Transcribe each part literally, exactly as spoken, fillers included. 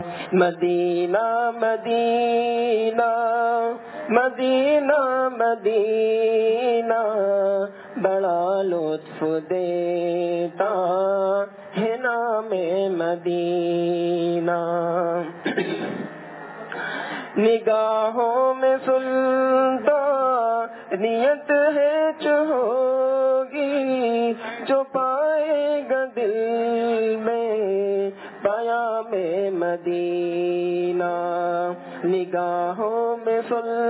مدینہ مدینہ مدینہ مدینہ بڑا لطف دیتا ہے نام مدینہ. نگاہوں میں سلطانیت ہے جو ہوگی جو پائے گا دل میں پیام مدینہ. نگاہوں میں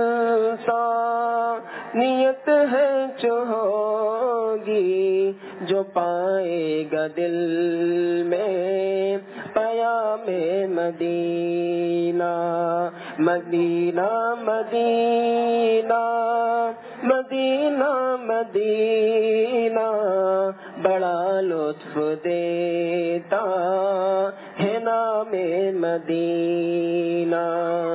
سلطانیت ہے جو ہوگی جو پائے گا دل میں پیام مدینہ. مدینہ مدینہ مدینہ مدینہ بڑا لطف دیتا ہے نام مدینہ.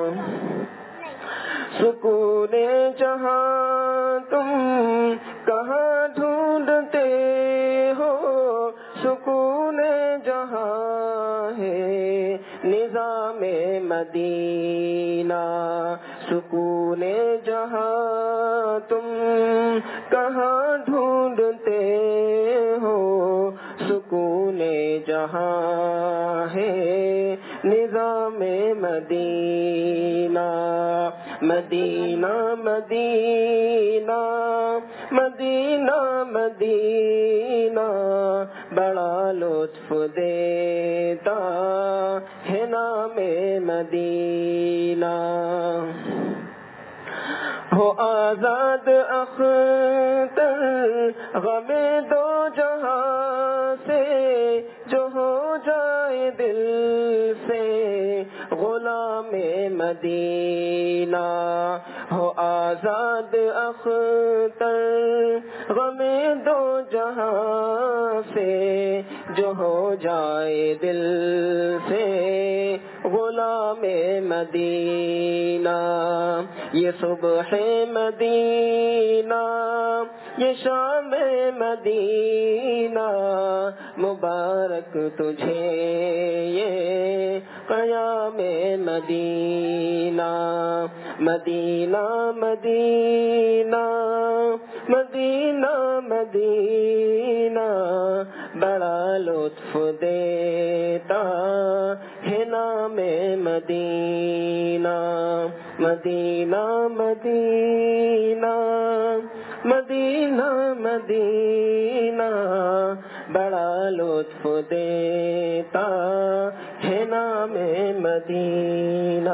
سکون جہاں تم کہاں ڈھونڈتے ہو سکون جہاں ہے نظام مدینہ. سکون جہاں تم کہاں ڈھونڈتے ہو سکون جہاں ہے نظام مدینہ. مدینہ مدینہ مدینہ مدینہ بڑا لطف دیتا ہے نام مدینہ. ہو آزاد اختر غم دو جہاں سے جو ہو جائے دل سے غلام مدینہ. ہو آزاد اختر غم دو جہاں سے جو ہو جائے دل سے غلام مدینہ. یہ صبح مدینہ یہ شام مدینہ مبارک تجھے یہ قیام مدینہ. مدینہ مدینہ مدینہ مدینہ بڑا لطف دیتا ہے نام مدینہ. مدینہ مدینہ مدینہ مدینہ بڑا لطف دیتا ہے نام مدینہ.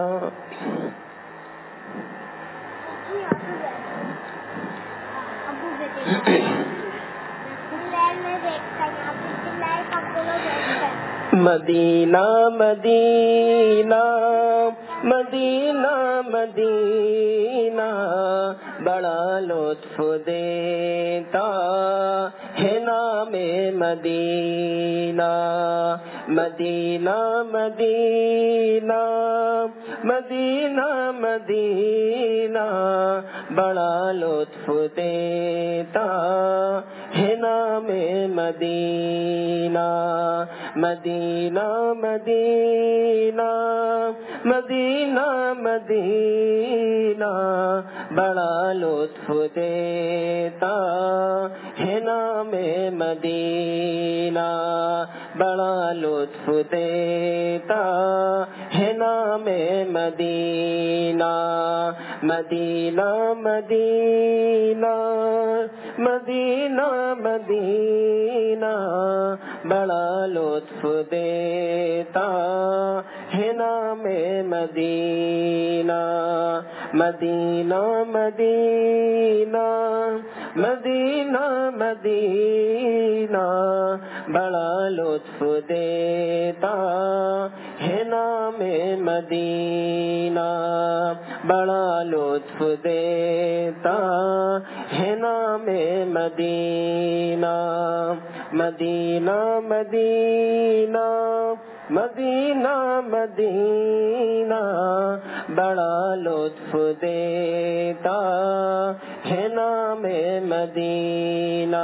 مدینہ مدینہ مدینہ مدینہ بڑا لطف دیتا ہے نام مدینہ. مدینہ مدینہ مدینہ مدینہ بڑا لطف دیتا ہے نام مدینہ. مدینہ مدینہ مدینہ مدینہ بڑا لطف دیتا ہے نام مدینہ. بڑا لطف دیتا ہے نام مدینہ. مدینہ مدینہ مدینہ مدینہ بڑا لطف دیتا ہے نام مدینہ. مدینہ مدینہ مدینہ مدینہ بڑا لطف دیتا ہے نام مدینہ. بڑا لطف دیتا ہے نام مدینہ. مدینہ مدینہ مدینہ مدینہ بڑا لطف دیتا ہے نام مدینہ.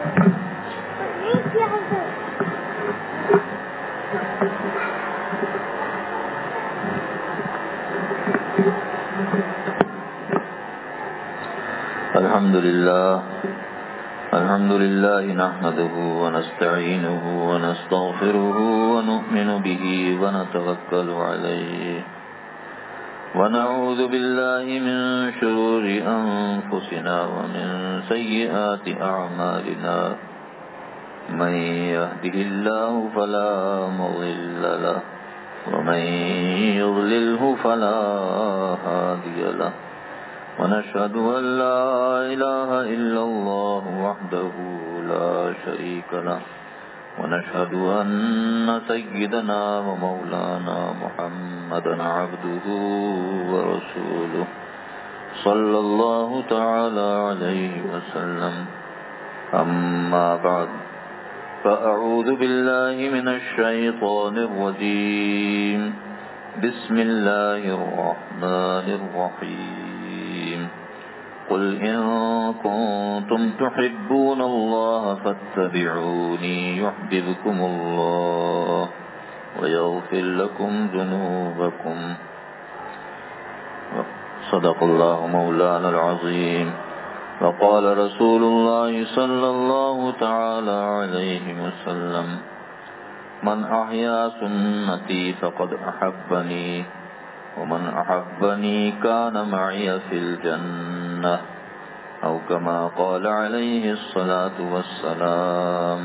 الحمد لله الحمد لله نحمده ونستعينه ونستغفره ونؤمن به ونتوكل عليه ونعوذ بالله من شرور أنفسنا ومن سيئات أعمالنا من يهده الله فلا مضل له ومن يضلله فلا هادي له ونشهد أن لا إله إلا الله وحده لا شريك له ونشهد أن سيدنا ومولانا محمدا عبده ورسوله صلى الله تعالى عليه وسلم أما بعد فأعوذ بالله من الشيطان الرجيم بسم الله الرحمن الرحيم قل إن كنتم تحبون الله فاتبعوني يحببكم الله ويغفر لكم ذنوبكم صدق الله مولانا العظيم وقال رسول الله صلى الله تعالى عليه وسلم من أحيا سنتي فقد أحبني ومن أحبني كان معي في الجنة أو كما قال عليه الصلاة والسلام.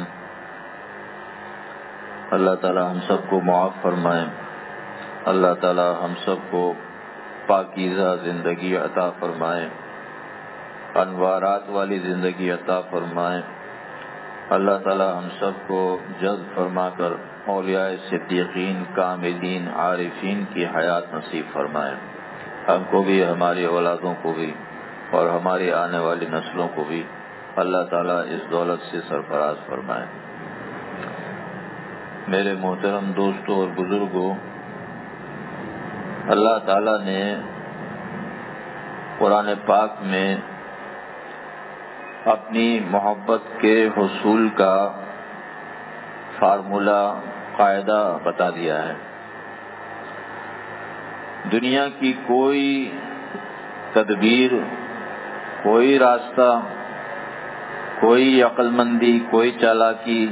اللہ تعالی ہم سب کو معاف فرمائے. اللہ تعالی ہم سب کو پاکیزہ زندگی عطا فرمائے, انوارات والی زندگی عطا فرمائے. اللہ تعالی ہم سب کو جلد فرما کر اولیاء صدیقین, کاملین, عارفین کی حیات نصیب فرمائے. ہم کو بھی, ہماری اولادوں کو بھی, اور ہماری آنے والی نسلوں کو بھی اللہ تعالی اس دولت سے سرفراز فرمائے. میرے محترم دوستوں اور بزرگوں, اللہ تعالی نے قرآن پاک میں اپنی محبت کے حصول کا فارمولہ, قاعدہ بتا دیا ہے. دنیا کی کوئی تدبیر, کوئی راستہ, کوئی عقل مندی, کوئی چالاکی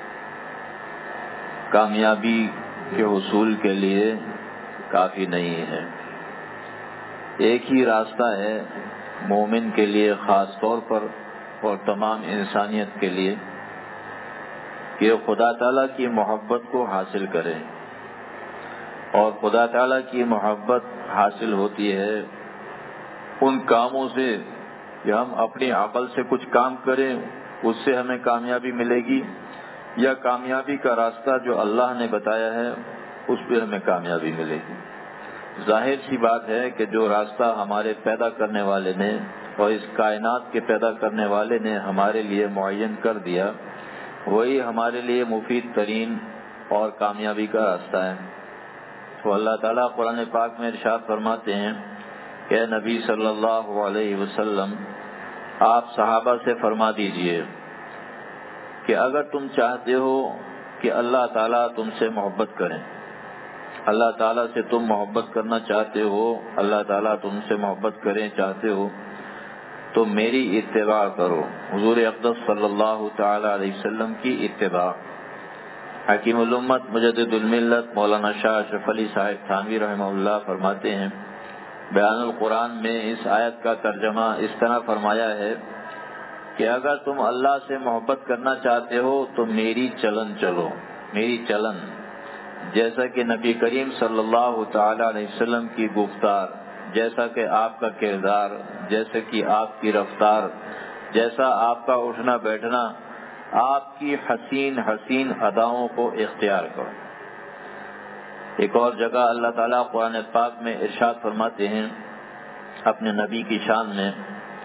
کامیابی کے حصول کے لیے کافی نہیں ہے. ایک ہی راستہ ہے مومن کے لیے خاص طور پر اور تمام انسانیت کے لیے کہ خدا تعالیٰ کی محبت کو حاصل کریں. اور خدا تعالیٰ کی محبت حاصل ہوتی ہے ان کاموں سے کہ ہم اپنی عقل سے کچھ کام کریں, اس سے ہمیں کامیابی ملے گی, یا کامیابی کا راستہ جو اللہ نے بتایا ہے اس پہ ہمیں کامیابی ملے گی. ظاہر سی بات ہے کہ جو راستہ ہمارے پیدا کرنے والے نے اور اس کائنات کے پیدا کرنے والے نے ہمارے لیے معین کر دیا وہی ہمارے لیے مفید ترین اور کامیابی کا راستہ ہے. تو اللہ تعالیٰ قرآن پاک میں ارشاد فرماتے ہیں کہ اے نبی صلی اللہ علیہ وسلم, آپ صحابہ سے فرما دیجئے کہ اگر تم چاہتے ہو کہ اللہ تعالیٰ تم سے محبت کریں, اللہ تعالیٰ سے تم محبت کرنا چاہتے ہو, اللہ تعالیٰ تم سے محبت کریں چاہتے ہو, تو میری اتباع کرو, حضور اقدس صلی اللہ تعالی علیہ وسلم کی اتباع. حکیم الامت مجدد الملت مولانا شاہ اشرف علی صاحب تھانوی رحمہ اللہ فرماتے ہیں, بیان القرآن میں اس آیت کا ترجمہ اس طرح فرمایا ہے کہ اگر تم اللہ سے محبت کرنا چاہتے ہو تو میری چلن چلو, میری چلن, جیسا کہ نبی کریم صلی اللہ تعالی علیہ وسلم کی گفتار, جیسا کہ آپ کا کردار, جیسے کہ آپ کی رفتار, جیسا آپ کا اٹھنا بیٹھنا, آپ کی حسین حسین اداؤں کو اختیار کرو. ایک اور جگہ اللہ تعالیٰ قرآن پاک میں ارشاد فرماتے ہیں اپنے نبی کی شان میں,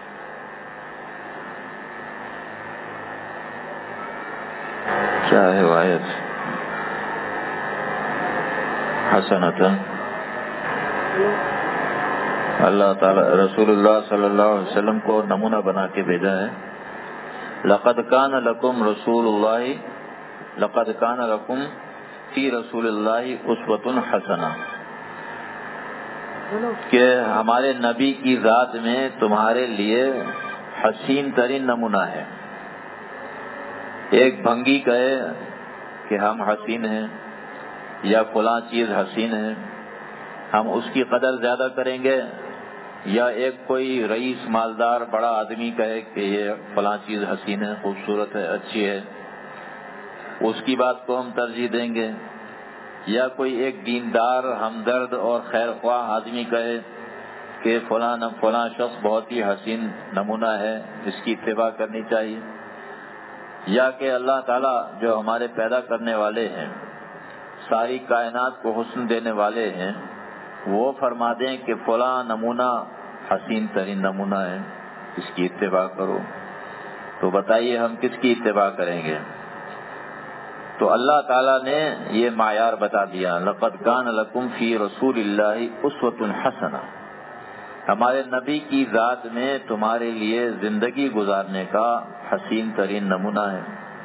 کیا ہے آیت, حسنتاً, اللہ تعالیٰ رسول اللہ صلی اللہ علیہ وسلم کو نمونہ بنا کے بھیجا ہے لقد کان لکم رسول اللہ لقد کان لکم فی رسول اللہ اسوۃ حسنہ، کہ ہمارے نبی کی ذات میں تمہارے لیے حسین ترین نمونہ ہے۔ ایک بھنگی کہے کہ ہم حسین ہیں یا فلاں چیز حسین ہے، ہم اس کی قدر زیادہ کریں گے، یا ایک کوئی رئیس مالدار بڑا آدمی کہے کہ یہ فلاں چیز حسین ہے، خوبصورت ہے، اچھی ہے، اس کی بات کو ہم ترجیح دیں گے، یا کوئی ایک دیندار ہمدرد اور خیر خواہ آدمی کہے کہ فلاں فلاں شخص بہت ہی حسین نمونہ ہے، اس کی اتباع کرنی چاہیے، یا کہ اللہ تعالیٰ جو ہمارے پیدا کرنے والے ہیں، ساری کائنات کو حسن دینے والے ہیں، وہ فرما دیں کہ فلاں نمونہ حسین ترین نمونہ ہے، اس کی اتباع کرو، تو بتائیے ہم کس کی اتباع کریں گے؟ تو اللہ تعالیٰ نے یہ معیار بتا دیا، لقد کان لکم فی رسول اللہ اسوۃ حسنہ، ہمارے نبی کی ذات میں تمہارے لیے زندگی گزارنے کا حسین ترین نمونہ ہے۔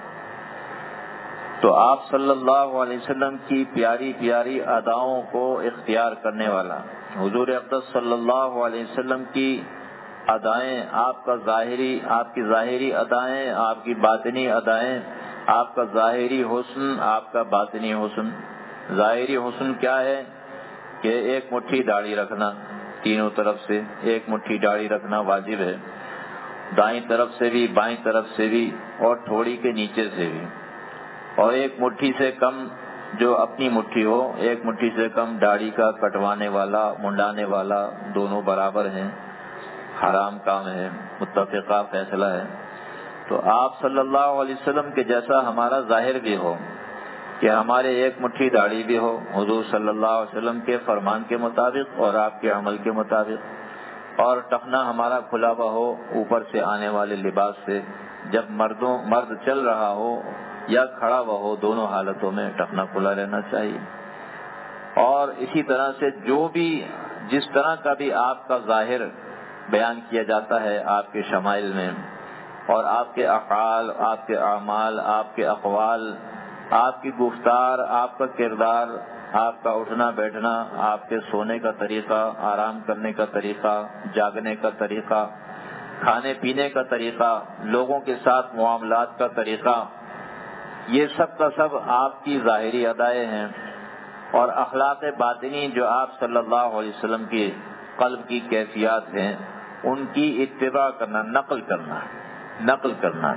تو آپ صلی اللہ علیہ وسلم کی پیاری پیاری اداؤں کو اختیار کرنے والا، حضور اقدس صلی اللہ علیہ وسلم کی ادائیں، آپ کا ظاہری آپ کی ظاہری ادائیں، آپ کی باطنی ادائیں، آپ کا ظاہری حسن، آپ کا باطنی حسن۔ ظاہری حسن کیا ہے کہ ایک مٹھی داڑھی رکھنا، تینوں طرف سے ایک مٹھی داڑھی رکھنا واجب ہے، دائیں طرف سے بھی، بائیں طرف سے بھی، اور تھوڑی کے نیچے سے بھی، اور ایک مٹھی سے کم جو اپنی مٹھی ہو، ایک مٹھی سے کم داڑھی کا کٹوانے والا، منڈانے والا، دونوں برابر ہیں، حرام کام ہے، متفقہ فیصلہ ہے۔ تو آپ صلی اللہ علیہ وسلم کے جیسا ہمارا ظاہر بھی ہو، کہ ہمارے ایک مٹھی داڑھی بھی ہو حضور صلی اللہ علیہ وسلم کے فرمان کے مطابق اور آپ کے عمل کے مطابق، اور ٹخنا ہمارا کھلا ہوا ہو اوپر سے آنے والے لباس سے، جب مردوں مرد چل رہا ہو یا کھڑا ہوا ہو، دونوں حالتوں میں ٹخنا کھلا رہنا چاہیے۔ اور اسی طرح سے جو بھی جس طرح کا بھی آپ کا ظاہر بیان کیا جاتا ہے آپ کے شمائل میں، اور آپ کے افعال، آپ کے اعمال، آپ کے اقوال، آپ کی گفتار، آپ کا کردار، آپ کا اٹھنا بیٹھنا، آپ کے سونے کا طریقہ، آرام کرنے کا طریقہ، جاگنے کا طریقہ، کھانے پینے کا طریقہ، لوگوں کے ساتھ معاملات کا طریقہ، یہ سب کا سب آپ کی ظاہری ادائیں ہیں۔ اور اخلاق باطنی جو آپ صلی اللہ علیہ وسلم کی قلب کی کیفیات ہیں، ان کی اتباع کرنا، نقل کرنا نقل کرنا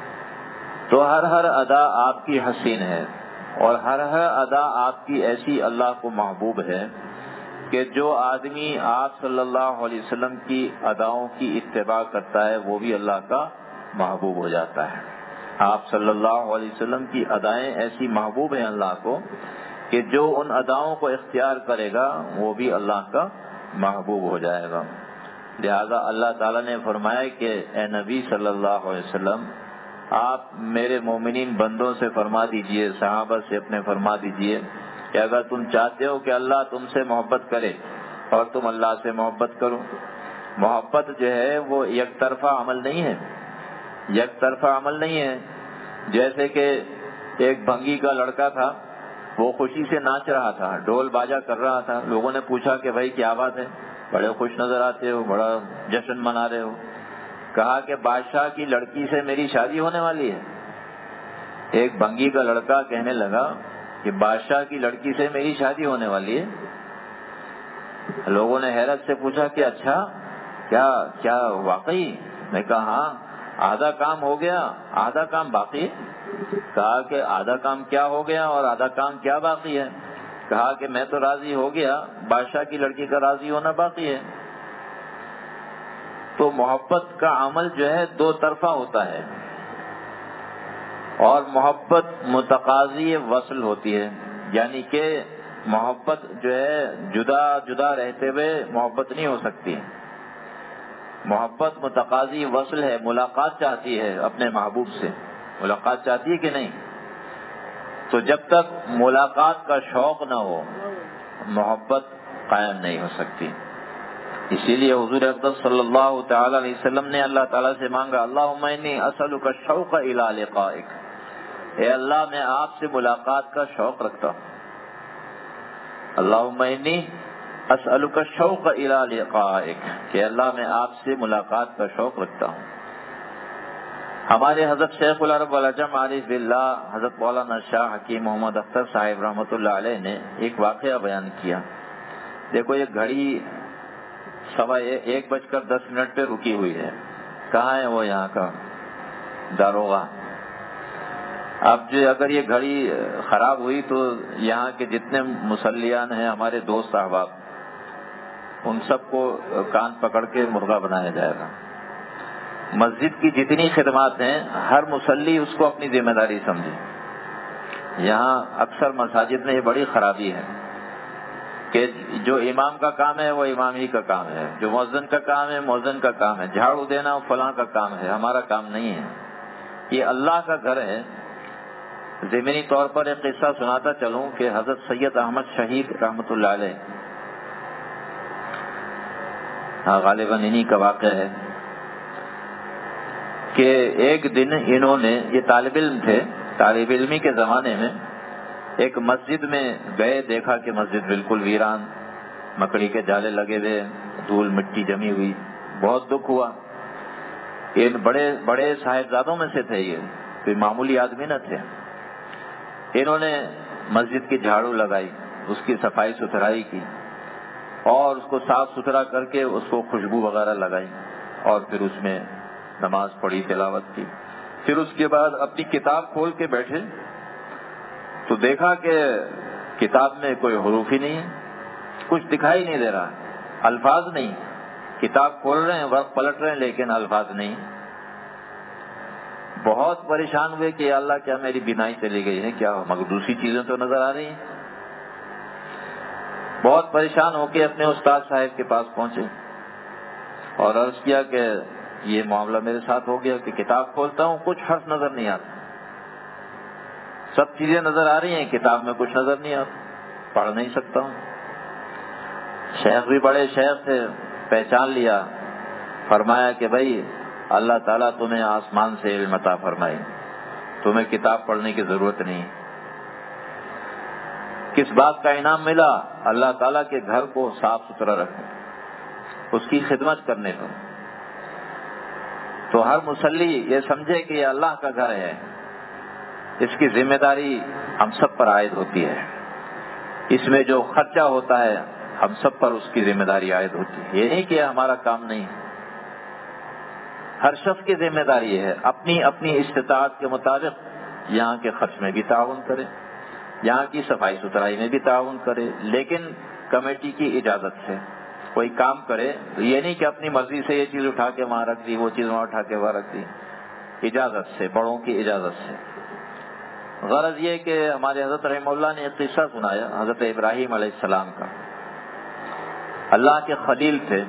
تو ہر ہر ادا آپ کی حسین ہے، اور ہر ہر ادا آپ کی ایسی اللہ کو محبوب ہے کہ جو آدمی آپ صلی اللہ علیہ وسلم کی اداؤں کی اتباع کرتا ہے وہ بھی اللہ کا محبوب ہو جاتا ہے۔ آپ صلی اللہ علیہ وسلم کی ادائیں ایسی محبوب ہیں اللہ کو کہ جو ان اداؤں کو اختیار کرے گا وہ بھی اللہ کا محبوب ہو جائے گا۔ لہذا اللہ تعالیٰ نے فرمایا کہ اے نبی صلی اللہ علیہ وسلم، آپ میرے مومنین بندوں سے فرما دیجئے، صحابہ سے اپنے فرما دیجئے کہ اگر تم چاہتے ہو کہ اللہ تم سے محبت کرے اور تم اللہ سے محبت کرو، محبت جو ہے وہ یک طرفہ عمل نہیں ہے، یک طرفہ عمل نہیں ہے۔ جیسے کہ ایک بھنگی کا لڑکا تھا، وہ خوشی سے ناچ رہا تھا، ڈھول باجا کر رہا تھا، لوگوں نے پوچھا کہ بھائی کیا بات ہے، بڑے خوش نظر آتے ہو، بڑا جشن منا رہے ہو۔ کہا کہ بادشاہ کی لڑکی سے میری شادی ہونے والی ہے۔ ایک بھنگی کا لڑکا کہنے لگا کہ بادشاہ کی لڑکی سے میری شادی ہونے والی ہے۔ لوگوں نے حیرت سے پوچھا کہ اچھا کیا کیا واقعی؟ میں کہا ہاں، آدھا کام ہو گیا، آدھا کام باقی ہے۔ کہا کہ آدھا کام کیا ہو گیا اور آدھا کام کیا باقی ہے؟ کہا کہ میں تو راضی ہو گیا، بادشاہ کی لڑکی کا راضی ہونا باقی ہے۔ تو محبت کا عمل جو ہے دو طرفہ ہوتا ہے، اور محبت متقاضی وصل ہوتی ہے، یعنی کہ محبت جو ہے جدا جدا رہتے ہوئے محبت نہیں ہو سکتی۔ محبت متقاضی وصل ہے، ملاقات چاہتی ہے اپنے محبوب سے، ملاقات چاہتی ہے کہ نہیں؟ تو جب تک ملاقات کا شوق نہ ہو محبت قائم نہیں ہو سکتی۔ اسی لیے حضور اقدس صلی اللہ تعالی علیہ وسلم نے اللہ تعالیٰ سے مانگا اللہم انی اسألک الشوق الی لقائک، اے اللہ میں آپ سے ملاقات کا شوق رکھتا ہوں. اللہم انی اسألک الشوق الی لقائک، کہ اللہ میں آپ سے ملاقات کا شوق رکھتا ہوں. ہمارے حضرت شیخ العرب والعجم عارف باللہ حضرت مولانا شاہ حکیم محمد اختر صاحب رحمۃ اللہ علیہ نے ایک واقعہ بیان کیا. دیکھو یہ گھڑی سوا ایک بج کر دس منٹ پہ رکی ہوئی ہے. کہاں ہے وہ یہاں کا داروغہ؟ اب جو اگر یہ گھڑی خراب ہوئی تو یہاں کے جتنے مسلیان ہیں ہمارے دوست احباب ان سب کو کان پکڑ کے مرغا بنایا جائے گا. مسجد کی جتنی خدمات ہیں ہر مسلی اس کو اپنی ذمہ داری سمجھے. یہاں اکثر مساجد میں یہ بڑی خرابی ہے کہ جو امام کا کام ہے وہ امام ہی کا کام ہے، جو مؤذن کا کام ہے مؤذن کا کام ہے، جھاڑو دینا فلاں کا کام ہے، ہمارا کام نہیں ہے. یہ اللہ کا گھر ہے. ضمنی طور پر ایک قصہ سناتا چلوں کہ حضرت سید احمد شہید رحمۃ اللہ علیہ، ہاں غالباً انہی کا واقعہ ہے کہ ایک دن انہوں نے، یہ طالب علم تھے، طالب علمی کے زمانے میں ایک مسجد میں گئے، دیکھا کہ مسجد بالکل ویران، مکڑی کے جالے لگے ہوئے، دھول مٹی جمی ہوئی. بہت دکھ ہوا. یہ بڑے بڑے صاحبزادوں میں سے تھے، یہ کوئی معمولی آدمی نہ تھے. انہوں نے مسجد کی جھاڑو لگائی، اس کی صفائی ستھرائی کی اور اس کو صاف ستھرا کر کے اس کو خوشبو وغیرہ لگائی اور پھر اس میں نماز پڑھی، تلاوت کی. پھر اس کے بعد اپنی کتاب کھول کے بیٹھے تو دیکھا کہ کتاب میں کوئی حروف ہی نہیں ہے، کچھ دکھائی نہیں دے رہا، الفاظ نہیں. کتاب کھول رہے ہیں، ورق پلٹ رہے ہیں، لیکن الفاظ نہیں. بہت پریشان ہوئے کہ یا اللہ کیا میری بینائی چلی گئی ہے، کیا مقدوسی چیزیں تو نظر آ رہی ہیں. بہت پریشان ہو کے اپنے استاد صاحب کے پاس پہنچے اور عرض کیا کہ یہ معاملہ میرے ساتھ ہو گیا کہ کتاب کھولتا ہوں کچھ حرف نظر نہیں آتا، سب چیزیں نظر آ رہی ہیں، کتاب میں کچھ نظر نہیں آتا، پڑھ نہیں سکتا ہوں. شیخ بھی بڑے شیخ تھے، پہچان لیا. فرمایا کہ بھائی اللہ تعالیٰ تمہیں آسمان سے علم عطا فرمائے، تمہیں کتاب پڑھنے کی ضرورت نہیں. کس بات کا انعام ملا؟ اللہ تعالیٰ کے گھر کو صاف ستھرا رکھنے، اس کی خدمت کرنے پر. تو ہر مصلی یہ سمجھے کہ یہ اللہ کا گھر ہے، اس کی ذمہ داری ہم سب پر عائد ہوتی ہے. اس میں جو خرچہ ہوتا ہے ہم سب پر اس کی ذمہ داری عائد ہوتی ہے. یہ نہیں کہ ہمارا کام نہیں، ہر شخص کی ذمہ داری ہے اپنی اپنی استطاعت کے مطابق یہاں کے خرچ میں بھی تعاون کرے، یہاں کی صفائی ستھرائی میں بھی تعاون کرے، لیکن کمیٹی کی اجازت سے. کوئی کام کرے یہ نہیں کہ اپنی مرضی سے یہ چیز اٹھا کے وہاں رکھ دی، وہ چیز وہاں اٹھا کے وہاں رکھ دی. اجازت سے، بڑوں کی اجازت سے. غرض یہ کہ ہمارے حضرت رحمہ اللہ نے ایک قصہ سنایا حضرت ابراہیم علیہ السلام کا. اللہ کے خلیل تھے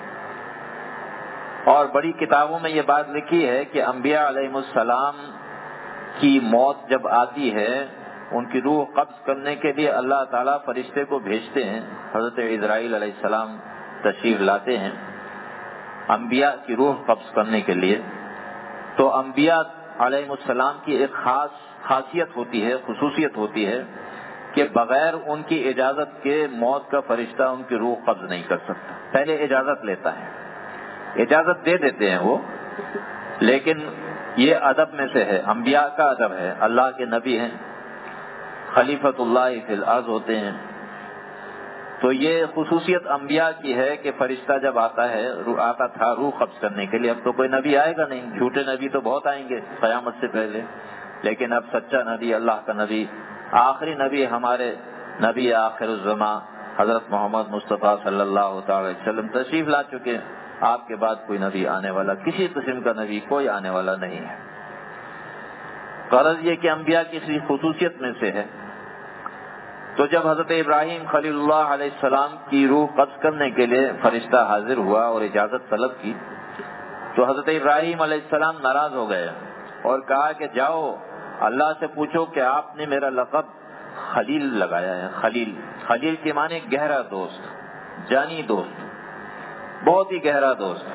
اور بڑی کتابوں میں یہ بات لکھی ہے کہ انبیاء علیہ السلام کی موت جب آتی ہے ان کی روح قبض کرنے کے لیے اللہ تعالیٰ فرشتے کو بھیجتے ہیں. حضرت اسرائیل علیہ السلام تشریف لاتے ہیں انبیاء کی روح قبض کرنے کے لیے. تو انبیاء علیہ السلام کی ایک خاص خاصیت ہوتی ہے، خصوصیت ہوتی ہے کہ بغیر ان کی اجازت کے موت کا فرشتہ ان کی روح قبض نہیں کر سکتا. پہلے اجازت لیتا ہے، اجازت دے دیتے ہیں وہ، لیکن یہ ادب میں سے ہے، انبیاء کا ادب ہے. اللہ کے نبی ہیں، خلیفۃ اللہ فی الارض ہوتے ہیں. تو یہ خصوصیت انبیاء کی ہے کہ فرشتہ جب آتا ہے، آتا تھا روح قبض کرنے کے لیے. اب تو کوئی نبی آئے گا نہیں، جھوٹے نبی تو بہت آئیں گے قیامت سے پہلے، لیکن اب سچا نبی، اللہ کا نبی، آخری نبی، ہمارے نبی آخر الزماں حضرت محمد مصطفیٰ صلی اللہ تعالی وسلم تشریف لا چکے. آپ کے بعد کوئی نبی آنے والا، کسی قسم کا نبی کوئی آنے والا نہیں ہے. غرض یہ کہ انبیاء کی خصوصیت میں سے ہے. تو جب حضرت ابراہیم خلیل اللہ علیہ السلام کی روح قبض کرنے کے لیے فرشتہ حاضر ہوا اور اجازت طلب کی تو حضرت ابراہیم علیہ السلام ناراض ہو گئے اور کہا کہ جاؤ اللہ سے پوچھو کہ آپ نے میرا لقب خلیل لگایا ہے. خلیل خلیل کے معنی گہرا دوست، جانی دوست. بہت ہی گہرا دوست.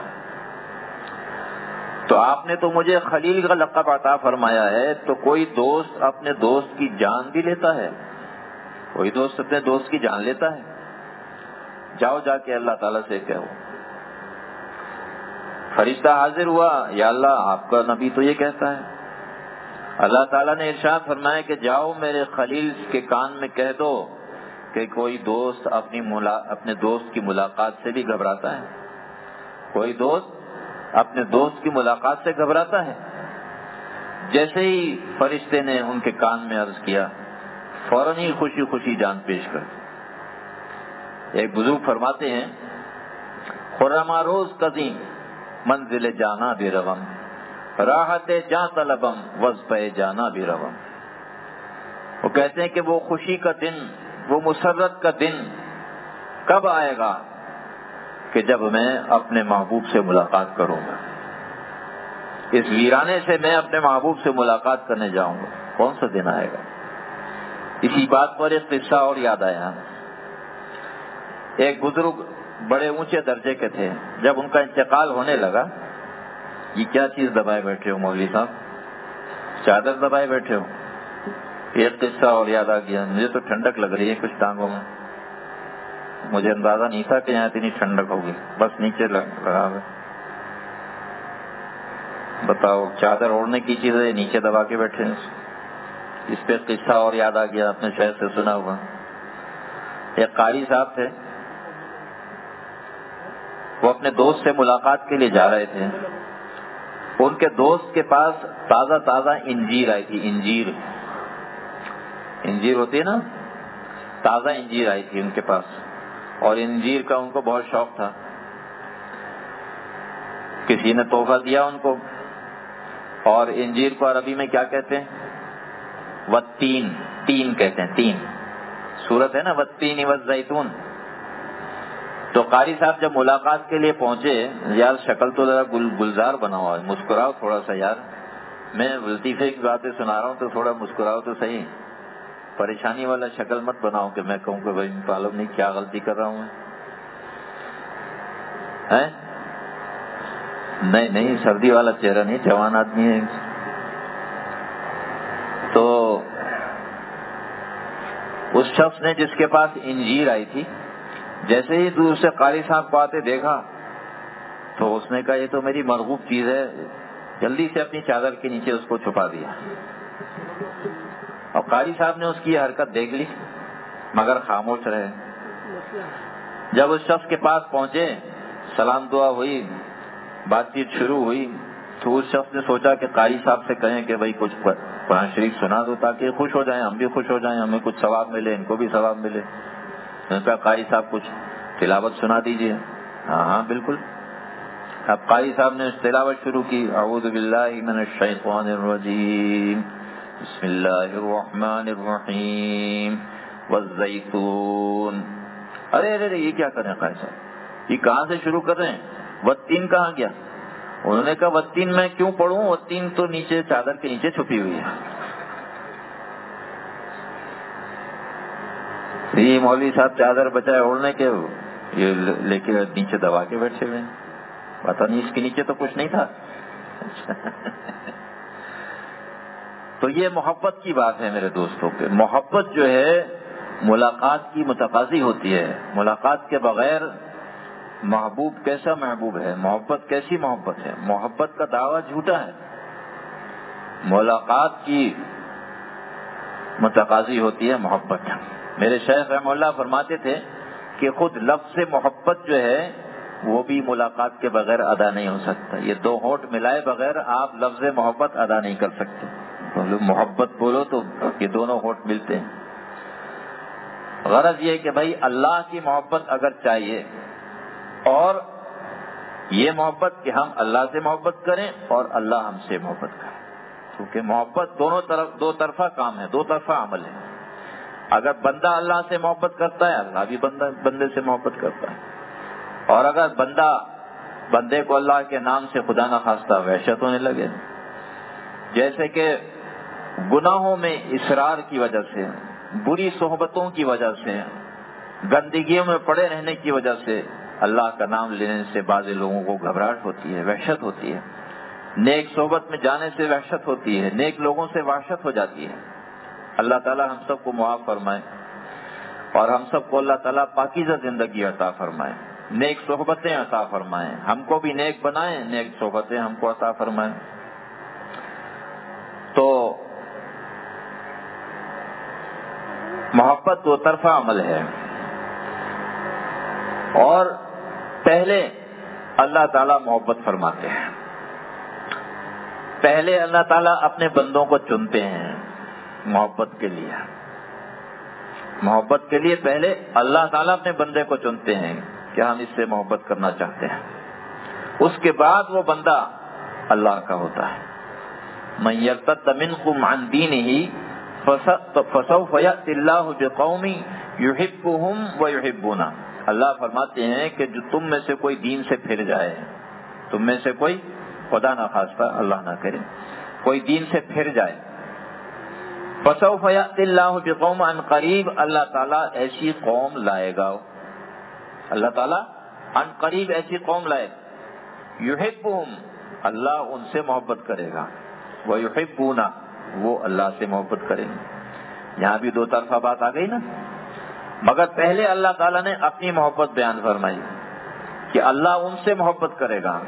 تو آپ نے تو مجھے خلیل کا لقب عطا فرمایا ہے، تو کوئی دوست اپنے دوست کی جان بھی لیتا ہے؟ کوئی دوست اپنے دوست کی جان لیتا ہے؟ جاؤ جا کے اللہ تعالیٰ سے کہو. فرشتہ حاضر ہوا، یا اللہ آپ کا نبی تو یہ کہتا ہے. اللہ تعالیٰ نے ارشاد فرمایا کہ جاؤ میرے خلیل کے کان میں کہہ دو کہ کوئی دوست اپنی ملا... اپنے دوست کی ملاقات سے بھی گھبراتا ہے. کوئی دوست اپنے دوست کی ملاقات سے گھبراتا ہے. جیسے ہی فرشتے نے ان کے کان میں عرض کیا، فوراً ہی خوشی خوشی جان پیش کر. ایک بزرگ فرماتے ہیں، خرما روز قدیم منزل جانا بھی روم، راحت جاں طلبم وظفہ جانا بھی روم. وہ کہتے ہیں کہ وہ خوشی کا دن، وہ مسرت کا دن کب آئے گا کہ جب میں اپنے محبوب سے ملاقات کروں گا. اس ویرانے سے میں اپنے محبوب سے ملاقات کرنے جاؤں گا. کون سا دن آئے گا؟ اسی بات پر ایک قصہ اور یاد آیا. ایک بزرگ بڑے اونچے درجے کے تھے. جب ان کا انتقال ہونے لگا، یہ کیا چیز دبائے بیٹھے ہو مولوی صاحب، چادر دبائے بیٹھے ہو؟ ایک قصہ اور یاد آ گیا. مجھے تو ٹھنڈک لگ رہی ہے کچھ ٹانگوں میں. مجھے اندازہ نہیں تھا کہ یہاں اتنی ٹھنڈک ہوگی. بس نیچے لگا ہے. بتاؤ، چادر اوڑھنے کی چیز ہے، نیچے دبا کے بیٹھے ہیں. اس پہ قصہ اور یاد آ گیا، اپنے شہر سے سنا ہوا. ایک قاری صاحب تھے، وہ اپنے دوست سے ملاقات کے لیے جا رہے تھے. ان کے دوست کے پاس تازہ تازہ انجیر آئی تھی. انجیر انجیر ہوتی ہے نا، تازہ انجیر آئی تھی ان کے پاس، اور انجیر کا ان کو بہت شوق تھا. کسی نے تحفہ دیا ان کو. اور انجیر کو عربی میں کیا کہتے ہیں؟ والتین، تین کہتے ہیں. تین سورت ہے نا، والتین والزیتون. تو قاری صاحب جب ملاقات کے لیے پہنچے، یار شکل تو ذرا گل گلزار بنا ہوا ہے، مسکراؤ تھوڑا سا یار. میں لطیفے کی باتیں سنا رہا ہوں تو تھوڑا مسکراؤ تو صحیح. پریشانی والا شکل مت بناؤ کہ میں کہوں کہ بھائی معلوم نہیں کیا غلطی کر رہا ہوں میں. نہیں نہیں، سردی والا چہرہ نہیں، جوان آدمی ہے. تو اس شخص نے جس کے پاس انجیر آئی تھی، جیسے ہی دور سے قاری صاحب کو آتے دیکھا تو اس نے کہا یہ تو میری مرغوب چیز ہے. جلدی سے اپنی چادر کے نیچے اس کو چھپا دیا. اور قاری صاحب نے اس کی یہ حرکت دیکھ لی مگر خاموش رہے. جب اس شخص کے پاس پہنچے، سلام دعا ہوئی، بات چیت شروع ہوئی، تو اس شخص نے سوچا کہ قاری صاحب سے کہیں کہ بھائی کچھ قرآن شریف سنا دو تاکہ خوش ہو جائیں، ہم بھی خوش ہو جائیں، ہمیں کچھ ثواب ملے، ان کو بھی ثواب ملے. میں کہا قاری صاحب کچھ تلاوت سنا دیجیے. ہاں ہاں بالکل. اب قاری صاحب نے تلاوت شروع کی. اعوذ باللہ من الشیطان الرجیم، بسم اللہ الرحمن الرحیم، والزیتون. ارے ارے یہ کیا کریں قاری صاحب، یہ کہاں سے شروع کر رہے ہیں؟ والتین کہاں گیا؟ انہوں نے کہا والتین میں کیوں پڑھوں، والتین تو نیچے چادر کے نیچے چھپی ہوئی ہے. یہ مولوی صاحب چادر بچائے اوڑھنے کے، یہ لے کے نیچے دبا کے بیٹھے ہوئے. پتا نہیں اس کے نیچے تو کچھ نہیں تھا. تو یہ محبت کی بات ہے میرے دوستوں کے. محبت جو ہے ملاقات کی متقاضی ہوتی ہے. ملاقات کے بغیر محبوب کیسا محبوب ہے، محبت کیسی محبت ہے. محبت کا دعویٰ جھوٹا ہے. ملاقات کی متقاضی ہوتی ہے محبت. میرے شیخ رحمہ اللہ فرماتے تھے کہ خود لفظ محبت جو ہے وہ بھی ملاقات کے بغیر ادا نہیں ہو سکتا. یہ دو ہونٹ ملائے بغیر آپ لفظ محبت ادا نہیں کر سکتے. محبت بولو تو یہ دونوں ہونٹ ملتے ہیں. غرض یہ کہ بھائی اللہ کی محبت اگر چاہیے، اور یہ محبت کہ ہم اللہ سے محبت کریں اور اللہ ہم سے محبت کریں، کیونکہ محبت دونوں طرف دو طرفہ کام ہے، دو طرفہ عمل ہے. اگر بندہ اللہ سے محبت کرتا ہے، اللہ بھی بندہ بندے سے محبت کرتا ہے. اور اگر بندہ بندے کو اللہ کے نام سے خدا نخواستہ وحشت ہونے لگے، جیسے کہ گناہوں میں اصرار کی وجہ سے، بری صحبتوں کی وجہ سے، گندگیوں میں پڑے رہنے کی وجہ سے اللہ کا نام لینے سے بعض لوگوں کو گھبراہٹ ہوتی ہے، وحشت ہوتی ہے، نیک صحبت میں جانے سے وحشت ہوتی ہے، نیک لوگوں سے وحشت ہو جاتی ہے۔ اللہ تعالی ہم سب کو معاف فرمائے اور ہم سب کو اللہ تعالیٰ پاکیزہ زندگی عطا فرمائے، نیک صحبتیں عطا فرمائیں، ہم کو بھی نیک بنائیں، نیک صحبتیں ہم کو عطا فرمائیں۔ تو محبت دو طرفہ عمل ہے، اور پہلے اللہ تعالیٰ محبت فرماتے ہیں، پہلے اللہ تعالیٰ اپنے بندوں کو چنتے ہیں محبت کے لیے، محبت کے لیے پہلے اللہ تعالیٰ اپنے بندے کو چنتے ہیں کہ ہم اس سے محبت کرنا چاہتے ہیں، اس کے بعد وہ بندہ اللہ کا ہوتا ہے۔ من یرتد منکم عن دینہ فسوف یأتی اللہ بقوم یحبہم ویحبونہ۔ اللہ فرماتے ہیں کہ جو تم میں سے کوئی دین سے پھر جائے، تم میں سے کوئی، خدا نہ خواستہ اللہ نہ کرے، کوئی دین سے پھر جائے، فسوف یأتی اللہ بقوم، عن قریب اللہ تعالیٰ ایسی قوم لائے گا، اللہ تعالیٰ عن قریب ایسی قوم لائے گا، یحبہم اللہ ان سے محبت کرے گا، ویحبونہ وہ اللہ سے محبت کریں گے۔ یہاں بھی دو طرفہ بات آ گئی نا، مگر پہلے اللہ تعالیٰ نے اپنی محبت بیان فرمائی کہ اللہ ان سے محبت کرے گا،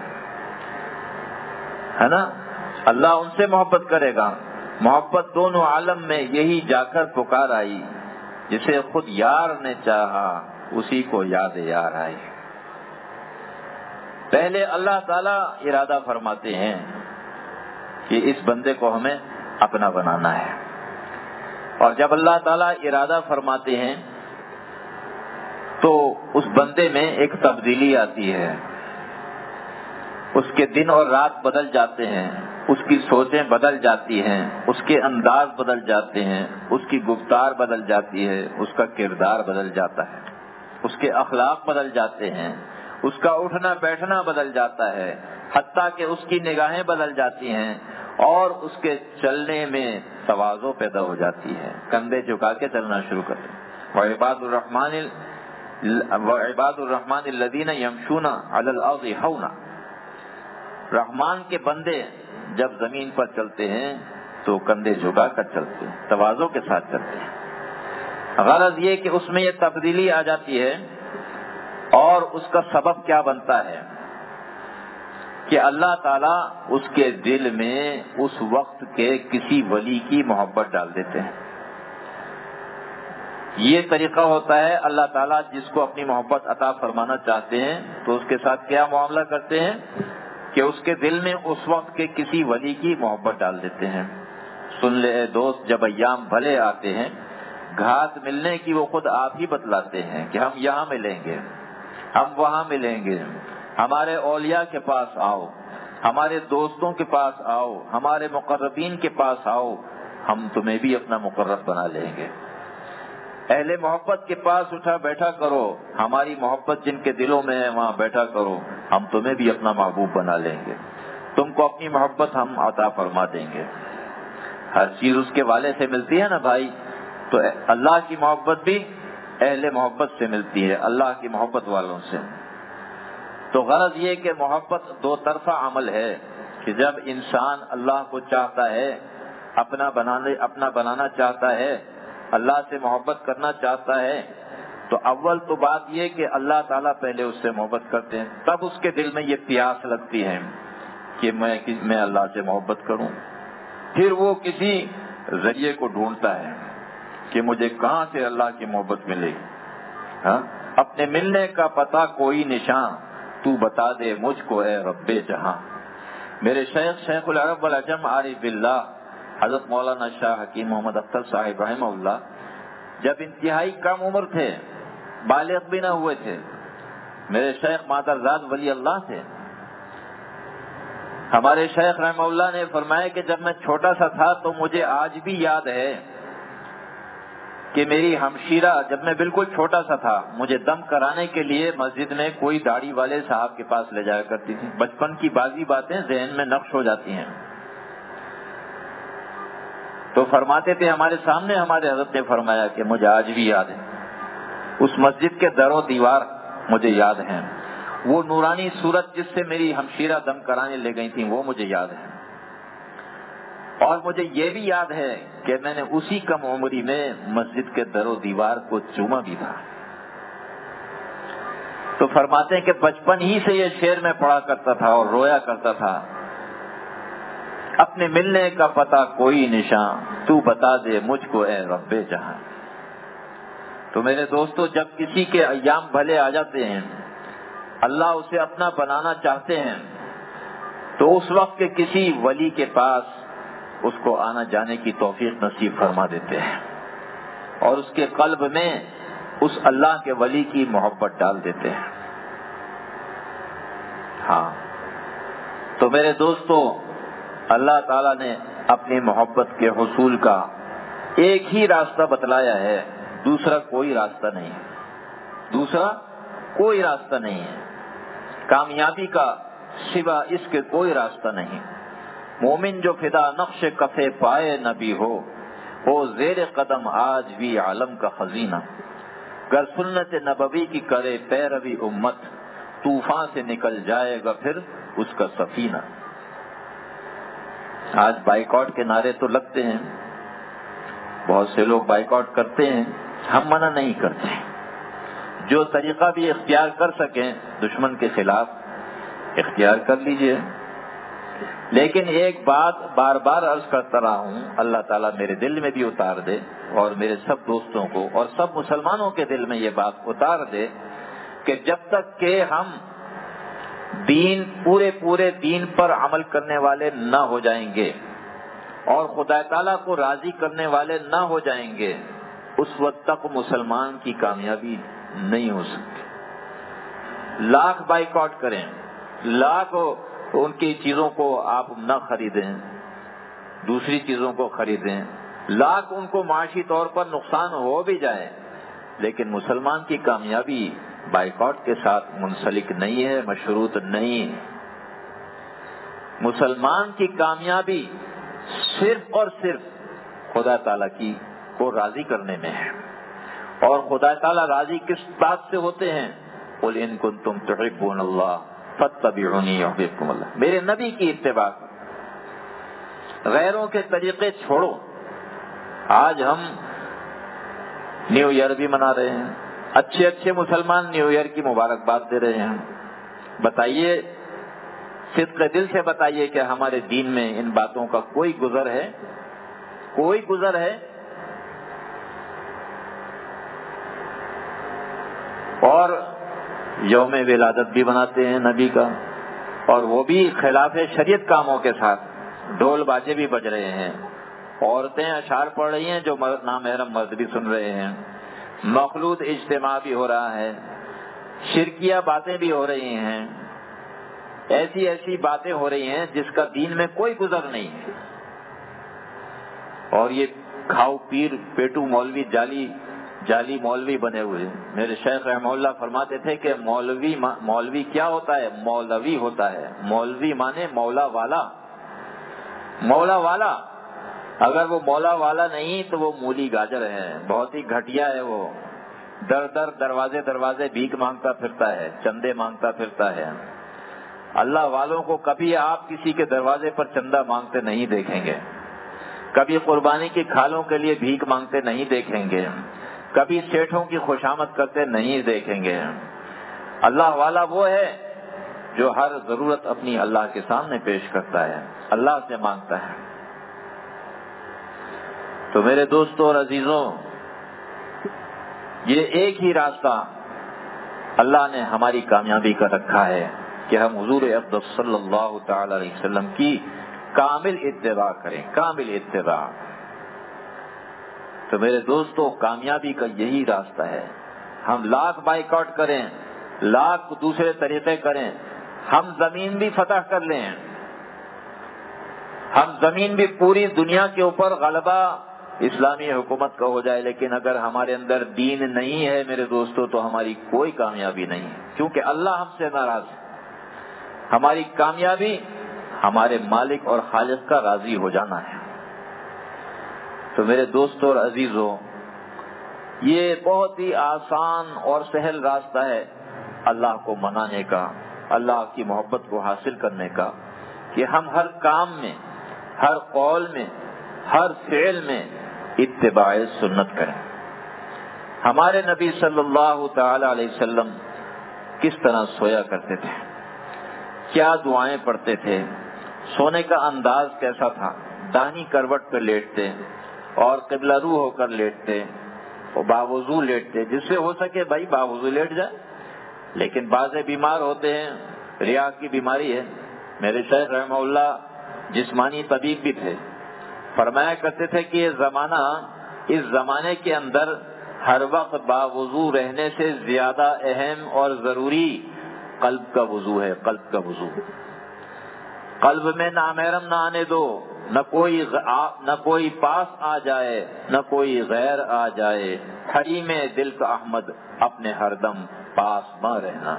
ہے نا، اللہ ان سے محبت کرے گا۔ محبت دونوں عالم میں یہی جا کر پکار آئی، جسے خود یار نے چاہا اسی کو یاد یار آئی۔ پہلے اللہ تعالیٰ ارادہ فرماتے ہیں کہ اس بندے کو ہمیں اپنا بنانا ہے، اور جب اللہ تعالیٰ ارادہ فرماتے ہیں تو اس بندے میں ایک تبدیلی آتی ہے، اس کے دن اور رات بدل جاتے ہیں، اس کی سوچیں بدل جاتی ہیں، اس کے انداز بدل جاتے ہیں، اس کی گفتار بدل جاتی ہے، اس کا کردار بدل جاتا ہے، اس کے اخلاق بدل جاتے ہیں، اس کا اٹھنا بیٹھنا بدل جاتا ہے، حتیٰ کہ اس کی نگاہیں بدل جاتی ہیں، اور اس کے چلنے میں تواضع پیدا ہو جاتی ہے، کندھے جھکا کے چلنا شروع کرتے ہیں۔ وعباد الرحمن وعباد الرحمن الذین یمشون علی الارض ہونا، رحمان کے بندے جب زمین پر چلتے ہیں تو کندھے جھکا کر چلتے ہیں، تواضع کے ساتھ چلتے ہیں۔ غرض یہ کہ اس میں یہ تبدیلی آ جاتی ہے، اور اس کا سبب کیا بنتا ہے کہ اللہ تعالیٰ اس کے دل میں اس وقت کے کسی ولی کی محبت ڈال دیتے ہیں۔ یہ طریقہ ہوتا ہے، اللہ تعالیٰ جس کو اپنی محبت عطا فرمانا چاہتے ہیں تو اس کے ساتھ کیا معاملہ کرتے ہیں کہ اس کے دل میں اس وقت کے کسی ولی کی محبت ڈال دیتے ہیں۔ سن لے اے دوست، جب ایام بھلے آتے ہیں، گھات ملنے کی وہ خود آپ ہی بتلاتے ہیں کہ ہم یہاں ملیں گے، ہم وہاں ملیں گے، ہمارے اولیاء کے پاس آؤ، ہمارے دوستوں کے پاس آؤ، ہمارے مقربین کے پاس آؤ، ہم تمہیں بھی اپنا مقرب بنا لیں گے۔ اہل محبت کے پاس اٹھا بیٹھا کرو، ہماری محبت جن کے دلوں میں ہے وہاں بیٹھا کرو، ہم تمہیں بھی اپنا محبوب بنا لیں گے، تم کو اپنی محبت ہم عطا فرما دیں گے۔ ہر چیز اس کے والے سے ملتی ہے نا بھائی، تو اللہ کی محبت بھی اہل محبت سے ملتی ہے، اللہ کی محبت والوں سے۔ تو غرض یہ کہ محبت دو طرفہ عمل ہے کہ جب انسان اللہ کو چاہتا ہے، اپنا بنانے اپنا بنانا چاہتا ہے، اللہ سے محبت کرنا چاہتا ہے، تو اول تو بات یہ کہ اللہ تعالیٰ پہلے اس سے محبت کرتے ہیں، تب اس کے دل میں یہ پیاس لگتی ہے کہ میں میں اللہ سے محبت کروں۔ پھر وہ کسی ذریعے کو ڈھونڈتا ہے کہ مجھے کہاں سے اللہ کی محبت ملے گی، ہاں اپنے ملنے کا پتہ کوئی نشان تو بتا دے مجھ کو اے رب جہاں۔ میرے شیخ شیخ العرب والعجم عارف باللہ حضرت مولانا شاہ حکیم محمد اختر صاحب رحمہ اللہ جب انتہائی کم عمر تھے، بالغ بھی نہ ہوئے تھے، میرے شیخ مادرزاد ولی اللہ تھے۔ ہمارے شیخ رحمہ اللہ نے فرمایا کہ جب میں چھوٹا سا تھا تو مجھے آج بھی یاد ہے کہ میری ہمشیرہ جب میں بالکل چھوٹا سا تھا مجھے دم کرانے کے لیے مسجد میں کوئی داڑھی والے صاحب کے پاس لے جایا کرتی تھی۔ بچپن کی بازی باتیں ذہن میں نقش ہو جاتی ہیں، تو فرماتے تھے ہمارے سامنے ہمارے حضرت نے فرمایا کہ مجھے آج بھی یاد ہے، اس مسجد کے در و دیوار مجھے یاد ہیں، وہ نورانی صورت جس سے میری ہمشیرہ دم کرانے لے گئی تھیں وہ مجھے یاد ہے، اور مجھے یہ بھی یاد ہے کہ میں نے اسی کم عمری میں مسجد کے در و دیوار کو چوما بھی تھا۔ تو فرماتے ہیں کہ بچپن ہی سے یہ شعر میں پڑھا کرتا تھا اور رویا کرتا تھا، اپنے ملنے کا پتہ کوئی نشان تو بتا دے مجھ کو اے رب جہاں۔ تو میرے دوستو، جب کسی کے ایام بھلے آ جاتے ہیں، اللہ اسے اپنا بنانا چاہتے ہیں، تو اس وقت کے کسی ولی کے پاس اس کو آنا جانے کی توفیق نصیب فرما دیتے ہیں، اور اس کے قلب میں اس اللہ کے ولی کی محبت ڈال دیتے ہیں۔ ہاں، تو میرے دوستو، اللہ تعالیٰ نے اپنی محبت کے حصول کا ایک ہی راستہ بتلایا ہے، دوسرا کوئی راستہ نہیں ہے، دوسرا کوئی راستہ نہیں ہے، کامیابی کا سوا اس کے کوئی راستہ نہیں۔ مومن جو فدا نقش کفے پائے نبی ہو، وہ زیر قدم آج بھی عالم کا خزینہ۔ گر سنت نبوی کی کرے پیروی امت، طوفان سے نکل جائے گا پھر اس کا سفینہ۔ آج بائیکاٹ کے نعرے تو لگتے ہیں، بہت سے لوگ بائیکاٹ کرتے ہیں، ہم منع نہیں کرتے، جو طریقہ بھی اختیار کر سکیں دشمن کے خلاف اختیار کر لیجئے، لیکن ایک بات بار بار عرض کرتا رہا ہوں، اللہ تعالیٰ میرے دل میں بھی اتار دے اور میرے سب دوستوں کو اور سب مسلمانوں کے دل میں یہ بات اتار دے کہ جب تک کہ ہم دین پورے پورے دین پر عمل کرنے والے نہ ہو جائیں گے اور خدا تعالیٰ کو راضی کرنے والے نہ ہو جائیں گے، اس وقت تک مسلمان کی کامیابی نہیں ہو سکتی۔ لاکھ بائیکاٹ کریں، لاکھ ان کی چیزوں کو آپ نہ خریدیں، دوسری چیزوں کو خریدیں، لاکھ ان کو معاشی طور پر نقصان ہو بھی جائے، لیکن مسلمان کی کامیابی بائیکاٹ کے ساتھ منسلک نہیں ہے، مشروط نہیں ہے۔ مسلمان کی کامیابی صرف اور صرف خدا تعالیٰ کی کو راضی کرنے میں ہے، اور خدا تعالیٰ راضی کس بات سے ہوتے ہیں؟ قل ان کنتم تحبون اللہ فاتبعونی یحببکم اللہ، میرے نبی کی اتباع، غیروں کے طریقے چھوڑو۔ آج ہم نیو ایئر بھی منا رہے ہیں، اچھے اچھے مسلمان نیو ایئر کی مبارکباد دے رہے ہیں، بتائیے، صدق دل سے بتائیے کہ ہمارے دین میں ان باتوں کا کوئی گزر ہے؟ کوئی گزر ہے؟ اور یوم ولادت بھی مناتے ہیں نبی کا، اور وہ بھی خلاف شریعت کاموں کے ساتھ، ڈھول باجے بھی بج رہے ہیں، عورتیں اشعار پڑھ رہی ہیں جو نامحرم مرد بھی سن رہے ہیں، مخلوط اجتماع بھی ہو رہا ہے، شرکیہ باتیں بھی ہو رہی ہیں، ایسی ایسی باتیں ہو رہی ہیں جس کا دین میں کوئی گزر نہیں ہے۔ اور یہ کھاؤ پیر پیٹو مولوی جالی جالی مولوی بنے ہوئے۔ میرے شیخ رحمہ اللہ فرماتے تھے کہ مولوی مولوی کیا ہوتا ہے؟ مولوی ہوتا ہے، مولوی مانے مولا والا، مولا والا۔ اگر وہ مولا والا نہیں تو وہ مولی گاجر ہے، بہت ہی گھٹیا ہے، وہ در در دروازے دروازے بھیک مانگتا پھرتا ہے، چندے مانگتا پھرتا ہے۔ اللہ والوں کو کبھی آپ کسی کے دروازے پر چندہ مانگتے نہیں دیکھیں گے، کبھی قربانی کی کھالوں کے لیے بھیک مانگتے نہیں دیکھیں گے، کبھی سیٹھوں کی خوشامد کرتے نہیں دیکھیں گے۔ اللہ والا وہ ہے جو ہر ضرورت اپنی اللہ کے سامنے پیش کرتا ہے، اللہ سے مانگتا ہے۔ تو میرے دوستوں اور عزیزوں، یہ ایک ہی راستہ اللہ نے ہماری کامیابی کا رکھا ہے کہ ہم حضور اقدس صلی اللہ تعالی علیہ وسلم کی کامل اتباع کریں، کامل اتباع۔ تو میرے دوستو، کامیابی کا یہی راستہ ہے۔ ہم لاکھ بائیکاٹ کریں، لاکھ دوسرے طریقے کریں، ہم زمین بھی فتح کر لیں، ہم زمین بھی پوری دنیا کے اوپر غلبہ اسلامی حکومت کا ہو جائے، لیکن اگر ہمارے اندر دین نہیں ہے میرے دوستو تو ہماری کوئی کامیابی نہیں ہے، کیونکہ اللہ ہم سے ناراض ہے۔ ہماری کامیابی ہمارے مالک اور خالق کا راضی ہو جانا ہے۔ تو میرے دوستوں اور عزیزوں، یہ بہت ہی آسان اور سہل راستہ ہے اللہ کو منانے کا، اللہ کی محبت کو حاصل کرنے کا، کہ ہم ہر کام میں، ہر قول میں، ہر فعل میں اتباع سنت کریں۔ ہمارے نبی صلی اللہ تعالی علیہ وسلم کس طرح سویا کرتے تھے، کیا دعائیں پڑھتے تھے، سونے کا انداز کیسا تھا، داہنی کروٹ پہ لیٹتے اور قبلہ رو ہو کر لیٹتے اور باوضو لیٹتے، جس سے ہو سکے بھائی باوضو لیٹ جائے، لیکن بعض بیمار ہوتے ہیں، ریا کی بیماری ہے۔ میرے شیخ رحمہ اللہ جسمانی طبیب بھی تھے، فرمایا کرتے تھے کہ یہ زمانہ، اس زمانے کے اندر ہر وقت باوضو رہنے سے زیادہ اہم اور ضروری قلب کا وضو ہے، قلب کا وضو۔ قلب میں نامحرم نہ آنے دو، نہ کوئی نہ کوئی پاس آ جائے، نہ کوئی غیر آ جائے، حریم دل کا احمد اپنے ہر دم پاس نہ رہنا۔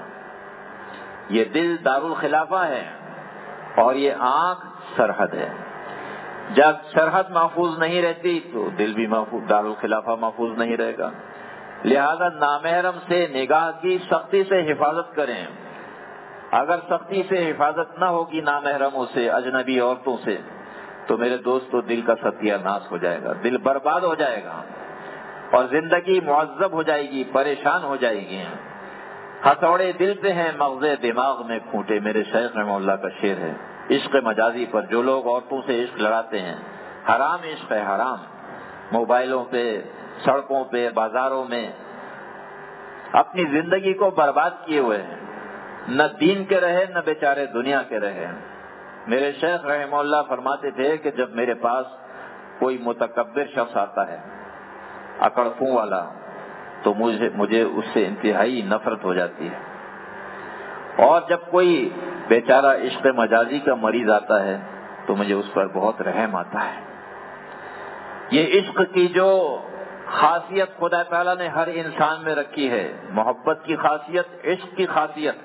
یہ دل دارالخلافہ ہے اور یہ آنکھ سرحد ہے۔ جب سرحد محفوظ نہیں رہتی تو دل بھی محفوظ، دارالخلافہ محفوظ نہیں رہے گا۔ لہذا نامحرم سے نگاہ کی سختی سے حفاظت کریں۔ اگر سختی سے حفاظت نہ ہوگی نامحرموں سے، اجنبی عورتوں سے، تو میرے دوستو دل کا ستیہ ناش ہو جائے گا، دل برباد ہو جائے گا اور زندگی معذب ہو جائے گی، پریشان ہو جائے گی۔ ہتھوڑے دل پہ ہیں مغز دماغ میں کھوٹے، میرے شیخ رحمہ اللہ کا شعر ہے۔ عشق مجازی پر جو لوگ عورتوں سے عشق لڑاتے ہیں، حرام عشق ہے، حرام، موبائلوں پہ، سڑکوں پہ، بازاروں میں اپنی زندگی کو برباد کیے ہوئے ہیں، نہ دین کے رہے نہ بیچارے دنیا کے رہے۔ میرے شیخ رحمہ اللہ فرماتے تھے کہ جب میرے پاس کوئی متکبر شخص آتا ہے، اکڑفوں والا، تو مجھے مجھے اس سے انتہائی نفرت ہو جاتی ہے، اور جب کوئی بیچارہ عشق مجازی کا مریض آتا ہے تو مجھے اس پر بہت رحم آتا ہے۔ یہ عشق کی جو خاصیت خدا تعالیٰ نے ہر انسان میں رکھی ہے، محبت کی خاصیت، عشق کی خاصیت،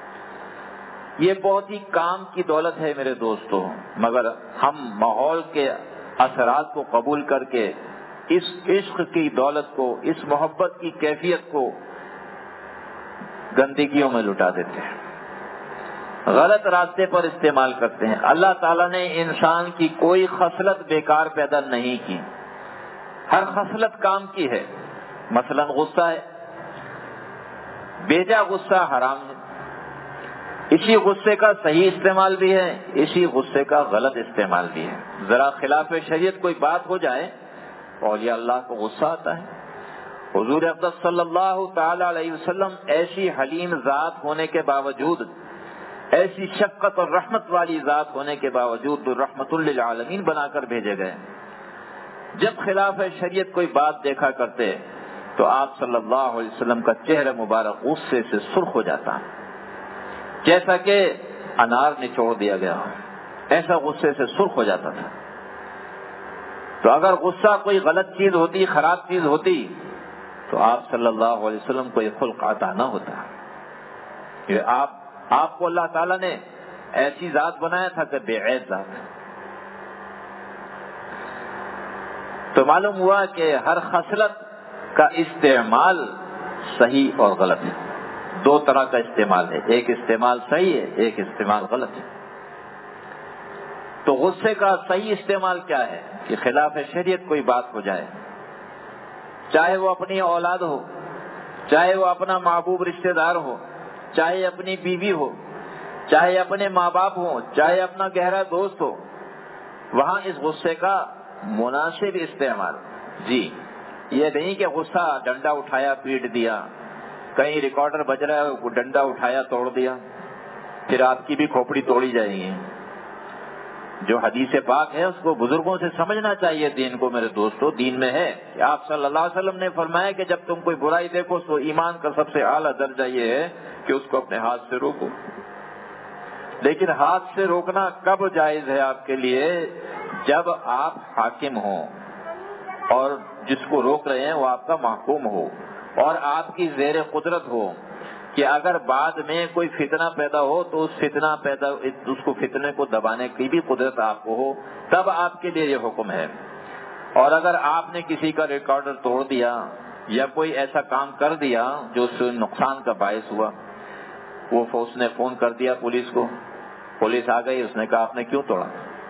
یہ بہت ہی کام کی دولت ہے میرے دوستوں، مگر ہم ماحول کے اثرات کو قبول کر کے اس عشق کی دولت کو، اس محبت کی کیفیت کو گندگیوں میں لٹا دیتے ہیں، غلط راستے پر استعمال کرتے ہیں۔ اللہ تعالیٰ نے انسان کی کوئی خصلت بیکار پیدا نہیں کی، ہر خصلت کام کی ہے۔ مثلا غصہ ہے، بیجا غصہ حرام ہے، اسی غصے کا صحیح استعمال بھی ہے، اسی غصے کا غلط استعمال بھی ہے۔ ذرا خلاف شریعت کوئی بات ہو جائے اور یہ اللہ کو غصہ آتا ہے۔ حضور اقدس صلی اللہ تعالی علیہ وسلم ایسی حلیم ذات ہونے کے باوجود، ایسی شفقت اور رحمت والی ذات ہونے کے باوجود رحمت للعالمین بنا کر بھیجے گئے۔ جب خلاف شریعت کوئی بات دیکھا کرتے تو آپ صلی اللہ علیہ وسلم کا چہرہ مبارک غصے سے سرخ ہو جاتا، جیسا کہ انار نچوڑ دیا گیا، ایسا غصے سے سرخ ہو جاتا تھا۔ تو اگر غصہ کوئی غلط چیز ہوتی، خراب چیز ہوتی، تو آپ صلی اللہ علیہ وسلم کو یہ خلق عطا نہ ہوتا کہ آپ آپ کو اللہ تعالیٰ نے ایسی ذات بنایا تھا کہ بے عیب ذات۔ تو معلوم ہوا کہ ہر خصلت کا استعمال صحیح اور غلط ہے، دو طرح کا استعمال ہے، ایک استعمال صحیح ہے، ایک استعمال غلط ہے۔ تو غصے کا صحیح استعمال کیا ہے کہ خلاف شریعت کوئی بات ہو جائے، چاہے وہ اپنی اولاد ہو، چاہے وہ اپنا محبوب رشتہ دار ہو، چاہے اپنی بیوی ہو، چاہے اپنے ماں باپ ہو، چاہے اپنا گہرا دوست ہو، وہاں اس غصے کا مناسب استعمال۔ جی، یہ نہیں کہ غصہ ڈنڈا اٹھایا پیٹ دیا، کہیں ریکارڈر بج رہا ہے ڈنڈا اٹھایا توڑ دیا، پھر آپ کی بھی کھوپڑی توڑی جائے گی۔ جو حدیث پاک ہے اس کو بزرگوں سے سمجھنا چاہیے دین کو میرے دوستو۔ دین میں ہے کہ آپ صلی اللہ علیہ وسلم نے فرمایا کہ جب تم کوئی برائی دیکھو تو ایمان کا سب سے اعلیٰ درجہ یہ ہے کہ اس کو اپنے ہاتھ سے روکو۔ لیکن ہاتھ سے روکنا کب جائز ہے آپ کے لیے؟ جب آپ حاکم ہوں اور جس کو روک رہے ہیں وہ آپ کا محکوم ہو اور آپ کی زیر قدرت ہو، کہ اگر بعد میں کوئی فتنہ پیدا ہو تو اس فتنہ پیدا اس کو فتنے کو دبانے کی بھی قدرت آپ کو ہو، تب آپ کے لیے یہ حکم ہے۔ اور اگر آپ نے کسی کا ریکارڈر توڑ دیا یا کوئی ایسا کام کر دیا جو اس سے نقصان کا باعث ہوا، وہ اس نے فون کر دیا پولیس کو، پولیس آ گئی، اس نے کہا آپ نے کیوں توڑا،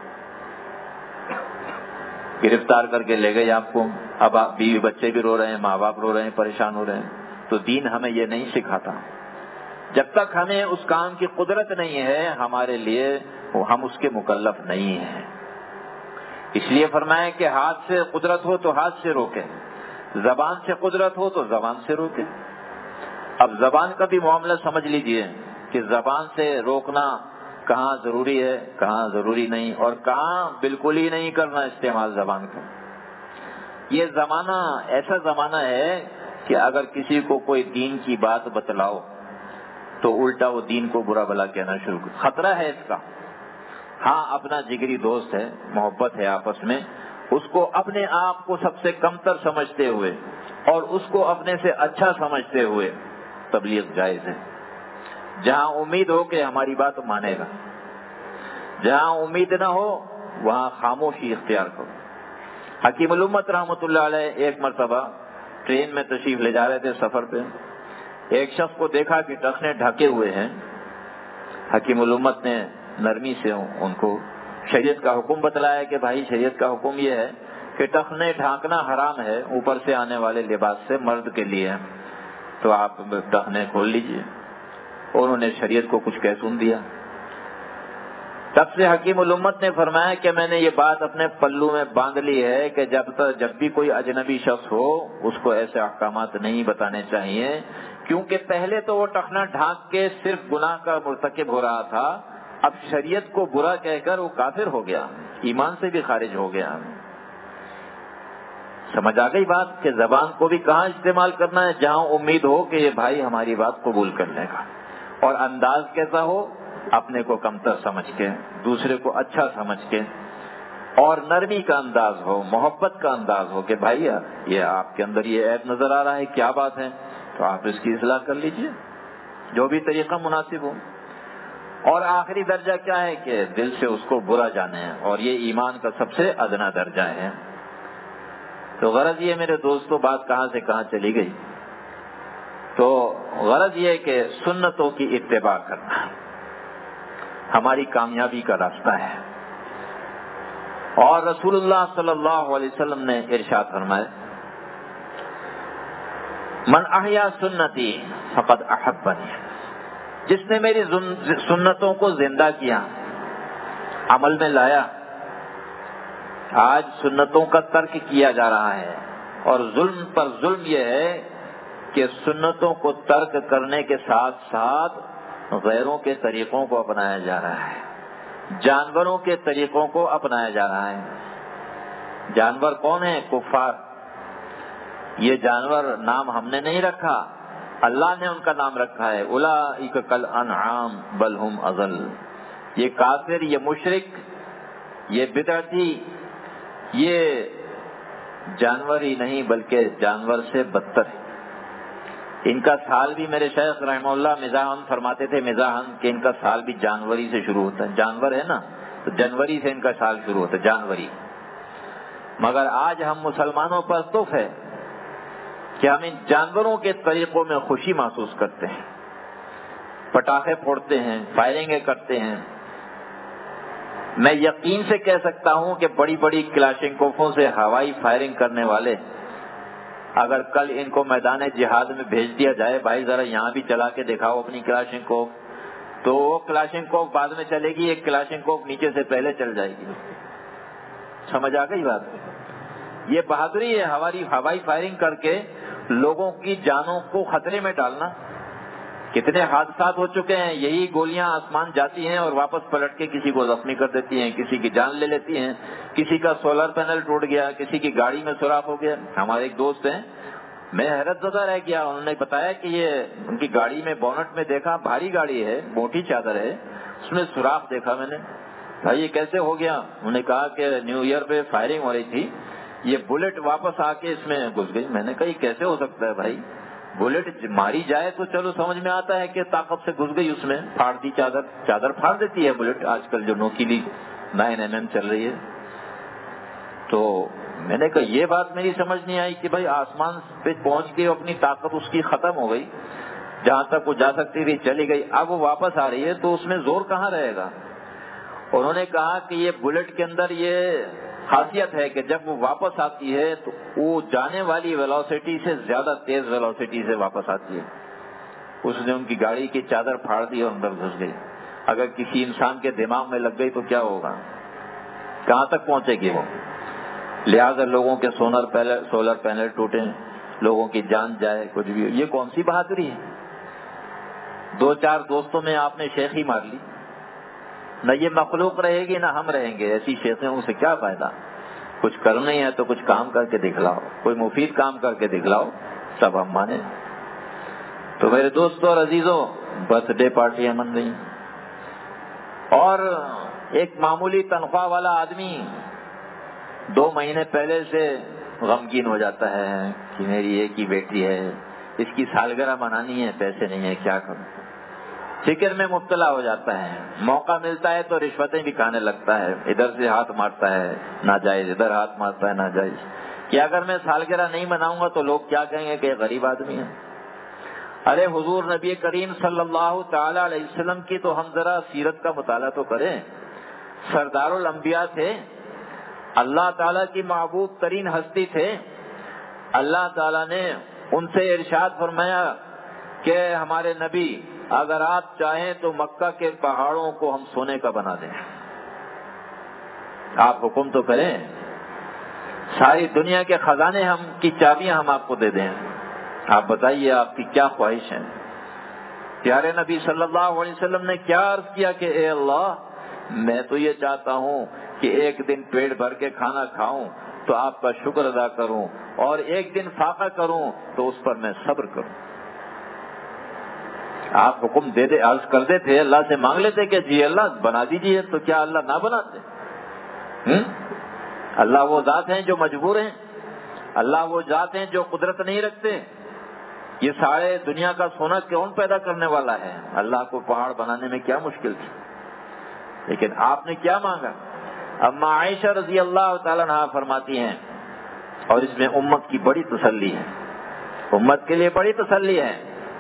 گرفتار کر کے لے گئے آپ کو، اب آپ بیوی بچے بھی رو رہے ہیں، ماں باپ رو رہے ہیں، پریشان ہو رہے ہیں۔ تو دین ہمیں یہ نہیں سکھاتا، جب تک ہمیں اس کام کی قدرت نہیں ہے ہمارے لیے، ہم اس کے مکلف نہیں ہیں۔ اس لیے فرمایا کہ ہاتھ سے قدرت ہو تو ہاتھ سے روکے، زبان سے قدرت ہو تو زبان سے روکے۔ اب زبان کا بھی معاملہ سمجھ لیجئے کہ زبان سے روکنا کہاں ضروری ہے، کہاں ضروری نہیں، اور کہاں بالکل ہی نہیں کرنا استعمال زبان کا۔ یہ زمانہ ایسا زمانہ ہے کہ اگر کسی کو کوئی دین کی بات بتلاؤ تو الٹا وہ دین کو برا بھلا کہنا شروع کر، خطرہ ہے اس کا۔ ہاں اپنا جگری دوست ہے، محبت ہے آپس میں، اس کو اپنے آپ کو سب سے کمتر سمجھتے ہوئے اور اس کو اپنے سے اچھا سمجھتے ہوئے تبلیغ جائز ہے۔ جہاں امید ہو کہ ہماری بات مانے گا، جہاں امید نہ ہو وہاں خاموشی اختیار کرو۔ حکیم الامت رحمۃ اللہ علیہ ایک مرتبہ ٹرین میں تشریف لے جا رہے تھے سفر پہ، ایک شخص کو دیکھا کہ ٹخنے ڈھکے ہوئے ہیں۔ حکیم الامت نے نرمی سے ان کو شریعت کا حکم بتلایا کہ بھائی شریعت کا حکم یہ ہے کہ ٹخنے ڈھانکنا حرام ہے اوپر سے آنے والے لباس سے، مرد کے لیے، تو آپ ٹخنے کھول لیجئے۔ انہوں نے شریعت کو کچھ کہہ سن دیا۔ تب سے حکیم الامت نے فرمایا کہ میں نے یہ بات اپنے پلو میں باندھ لی ہے کہ جب تک جب بھی کوئی اجنبی شخص ہو اس کو ایسے احکامات نہیں بتانے چاہیے، کیونکہ پہلے تو وہ ٹخنا ڈھانک کے صرف گناہ کا مرتکب ہو رہا تھا، اب شریعت کو برا کہہ کر وہ کافر ہو گیا، ایمان سے بھی خارج ہو گیا۔ سمجھ آ گئی بات کہ زبان کو بھی کہاں استعمال کرنا ہے؟ جہاں امید ہو کہ یہ بھائی ہماری بات قبول کر لے گا، اور انداز کیسا ہو؟ اپنے کو کمتر سمجھ کے، دوسرے کو اچھا سمجھ کے، اور نرمی کا انداز ہو، محبت کا انداز ہو کہ بھائی یہ آپ کے اندر یہ عیب نظر آ رہا ہے، کیا بات ہے، تو آپ اس کی اصلاح کر لیجئے، جو بھی طریقہ مناسب ہو۔ اور آخری درجہ کیا ہے کہ دل سے اس کو برا جانے، اور یہ ایمان کا سب سے ادنا درجہ ہے۔ تو غرض یہ میرے دوستو، بات کہاں سے کہاں چلی گئی؟ تو غرض یہ کہ سنتوں کی اتباع کرنا ہماری کامیابی کا راستہ ہے۔ اور رسول اللہ صلی اللہ علیہ وسلم نے ارشاد فرمایا، من احیا سنتی فقد احبنی، جس نے میری سنتوں کو زندہ کیا، عمل میں لایا۔ آج سنتوں کا ترک کیا جا رہا ہے، اور ظلم پر ظلم یہ ہے کہ سنتوں کو ترک کرنے کے ساتھ ساتھ غیروں کے طریقوں کو اپنایا جا رہا ہے، جانوروں کے طریقوں کو اپنایا جا رہا ہے۔ جانور کون ہیں؟ کفار۔ یہ جانور نام ہم نے نہیں رکھا، اللہ نے ان کا نام رکھا ہے، اولئک کالانعام بل ہم اضل۔ یہ کافر، یہ مشرک، یہ بدعتی، یہ جانور ہی نہیں بلکہ جانور سے بدتر ہے۔ ان کا سال بھی میرے شیخ رحمہ اللہ مزاحاً فرماتے تھے، مزاحاً، کہ ان کا سال بھی جانوری سے شروع ہوتا ہے۔ جانور ہے نا، تو جنوری سے ان کا سال شروع ہوتا ہے، جانوری۔ مگر آج ہم مسلمانوں پر تف ہے کہ ہم ان جانوروں کے طریقوں میں خوشی محسوس کرتے ہیں، پٹاخے پھوڑتے ہیں، فائرنگیں کرتے ہیں۔ میں یقین سے کہہ سکتا ہوں کہ بڑی بڑی کلاشنکوفوں سے ہوائی فائرنگ کرنے والے اگر کل ان کو میدان جہاد میں بھیج دیا جائے، بھائی ذرا یہاں بھی چلا کے دکھاؤ اپنی کلاشنکوف، تو وہ کلاشنکوف بعد میں چلے گی، ایک کلاشنکوف نیچے سے پہلے چل جائے گی۔ سمجھ آ گئی بات؟ یہ بہادری ہے، ہماری ہوائی فائرنگ کر کے لوگوں کی جانوں کو خطرے میں ڈالنا۔ کتنے حادثات ہو چکے ہیں، یہی گولیاں آسمان جاتی ہیں اور واپس پلٹ کے کسی کو زخمی کر دیتی ہیں، کسی کی جان لے لیتی ہیں، کسی کا سولر پینل ٹوٹ گیا، کسی کی گاڑی میں سوراخ ہو گیا۔ ہمارے ایک دوست ہیں، میں حیرت زدہ رہ گیا، انہوں نے بتایا کہ یہ ان کی گاڑی میں بونٹ میں دیکھا، بھاری گاڑی ہے، موٹی چادر ہے، اس میں سوراخ دیکھا میں نے۔ بھائی یہ کیسے ہو گیا؟ انہوں نے کہا کہ نیو ایئر پہ فائرنگ ہو رہی تھی، یہ بلٹ واپس آ کے اس میں گھس گئی۔ میں نے کہا یہ کیسے ہو سکتا ہے بھائی؟ بلٹ ماری جائے تو چلو سمجھ میں آتا ہے کہ طاقت سے گھس گئی، اس میں پھاڑ دی چادر، چادر پھاڑ دیتی ہے بلٹ، آج کل جو نوکیلی نائن ایم ایم چل رہی ہے۔ تو میں نے کہا یہ بات میری سمجھ نہیں آئی کہ بھائی آسمان پہ پہنچ کے اپنی طاقت اس کی ختم ہو گئی، جہاں تک وہ جا سکتی تھی چلی گئی، اب وہ واپس آ رہی ہے تو اس میں زور کہاں رہے گا؟ انہوں نے کہا کہ یہ بلٹ کے اندر یہ خاصیت ہے کہ جب وہ واپس آتی ہے تو وہ جانے والی ویلوسٹی سے زیادہ تیز ویلوسٹی سے واپس آتی ہے۔ اس نے ان کی گاڑی کی چادر پھاڑ دی اور اندر گھس گئی۔ اگر کسی انسان کے دماغ میں لگ گئی تو کیا ہوگا؟ کہاں تک پہنچے گی وہ؟ لہذا لوگوں کے سولر پینل سولر پینل ٹوٹے، لوگوں کی جان جائے، کچھ بھی، یہ کون سی بہادری ہے؟ دو چار دوستوں میں آپ نے شیخی مار لی، نہ یہ مخلوق رہے گی نہ ہم رہیں گے، ایسی شیخیوں سے کیا فائدہ؟ کچھ کرنا ہی ہے تو کچھ کام کر کے دکھلاؤ، کوئی مفید کام کر کے دکھلاؤ، سب ہم مانیں۔ تو میرے دوستوں اور عزیزوں، برتھ ڈے پارٹیاں من رہی ہیں، اور ایک معمولی تنخواہ والا آدمی دو مہینے پہلے سے غمگین ہو جاتا ہے کہ میری ایک ہی بیٹی ہے، اس کی سالگرہ منانی ہے، پیسے نہیں ہے، کیا کروں؟ فکر میں مبتلا ہو جاتا ہے، موقع ملتا ہے تو رشوتیں بھی کھانے لگتا ہے، ادھر سے ہاتھ مارتا ہے ناجائز، ادھر ہاتھ مارتا ہے ناجائز، کہ اگر میں سالگرہ نہیں مناؤں گا تو لوگ کیا کہیں گے کہ غریب آدمی ہے۔ ارے حضور نبی کریم صلی اللہ تعالی علیہ وسلم کی تو ہم ذرا سیرت کا مطالعہ تو کریں۔ سردار الانبیاء تھے، اللہ تعالیٰ کی محبوب ترین ہستی تھے، اللہ تعالیٰ نے ان سے ارشاد فرمایا کہ ہمارے نبی اگر آپ چاہیں تو مکہ کے پہاڑوں کو ہم سونے کا بنا دیں، آپ حکم تو کریں، ساری دنیا کے خزانے ہم کی چابیاں ہم آپ کو دے دیں، آپ بتائیے آپ کی کیا خواہش ہے؟ پیارے نبی صلی اللہ علیہ وسلم نے کیا عرض کیا کہ اے اللہ، میں تو یہ چاہتا ہوں کہ ایک دن پیٹ بھر کے کھانا کھاؤں تو آپ کا شکر ادا کروں، اور ایک دن فاقہ کروں تو اس پر میں صبر کروں۔ آپ حکم دے دے عرض کر دیتے، اللہ سے مانگ لیتے کہ جی اللہ بنا دیجیے، تو کیا اللہ نہ بناتے؟ ہم؟ اللہ وہ ذات ہیں جو مجبور ہیں، اللہ وہ ذات ہیں جو قدرت نہیں رکھتے۔ یہ سارے دنیا کا سونا کون پیدا کرنے والا ہے؟ اللہ کو پہاڑ بنانے میں کیا مشکل تھی؟ لیکن آپ نے کیا مانگا؟ اما عائشہ رضی اللہ تعالیٰ عنہا فرماتی ہیں، اور اس میں امت کی بڑی تسلی ہے، امت کے لیے بڑی تسلی ہے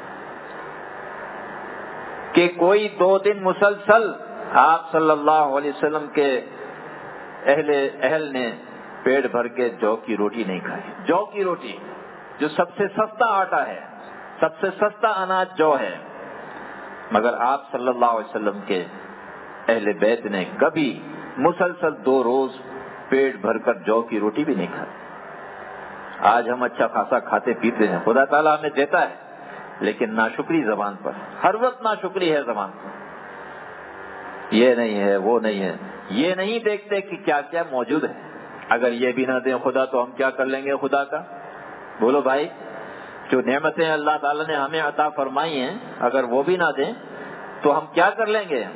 کہ کوئی دو دن مسلسل آپ صلی اللہ علیہ وسلم کے اہل اہل نے پیٹ بھر کے جو کی روٹی نہیں کھائی۔ جو کی روٹی جو سب سے سستا آٹا ہے، سب سے سستا اناج جو ہے، مگر آپ صلی اللہ علیہ وسلم کے اہل بیت نے کبھی مسلسل دو روز پیٹ بھر کر جو کی روٹی بھی نہیں کھائی۔ آج ہم اچھا خاصا کھاتے پیتے ہیں، خدا تعالیٰ ہمیں دیتا ہے، لیکن ناشکری زبان پر، ہر وقت ناشکری ہے زبان پر، یہ نہیں ہے وہ نہیں ہے، یہ نہیں دیکھتے کہ کیا کیا موجود ہے۔ اگر یہ بھی نہ دیں خدا تو ہم کیا کر لیں گے خدا کا؟ بولو بھائی، جو نعمتیں اللہ تعالیٰ نے ہمیں عطا فرمائی ہیں اگر وہ بھی نہ دیں تو ہم کیا کر لیں گے؟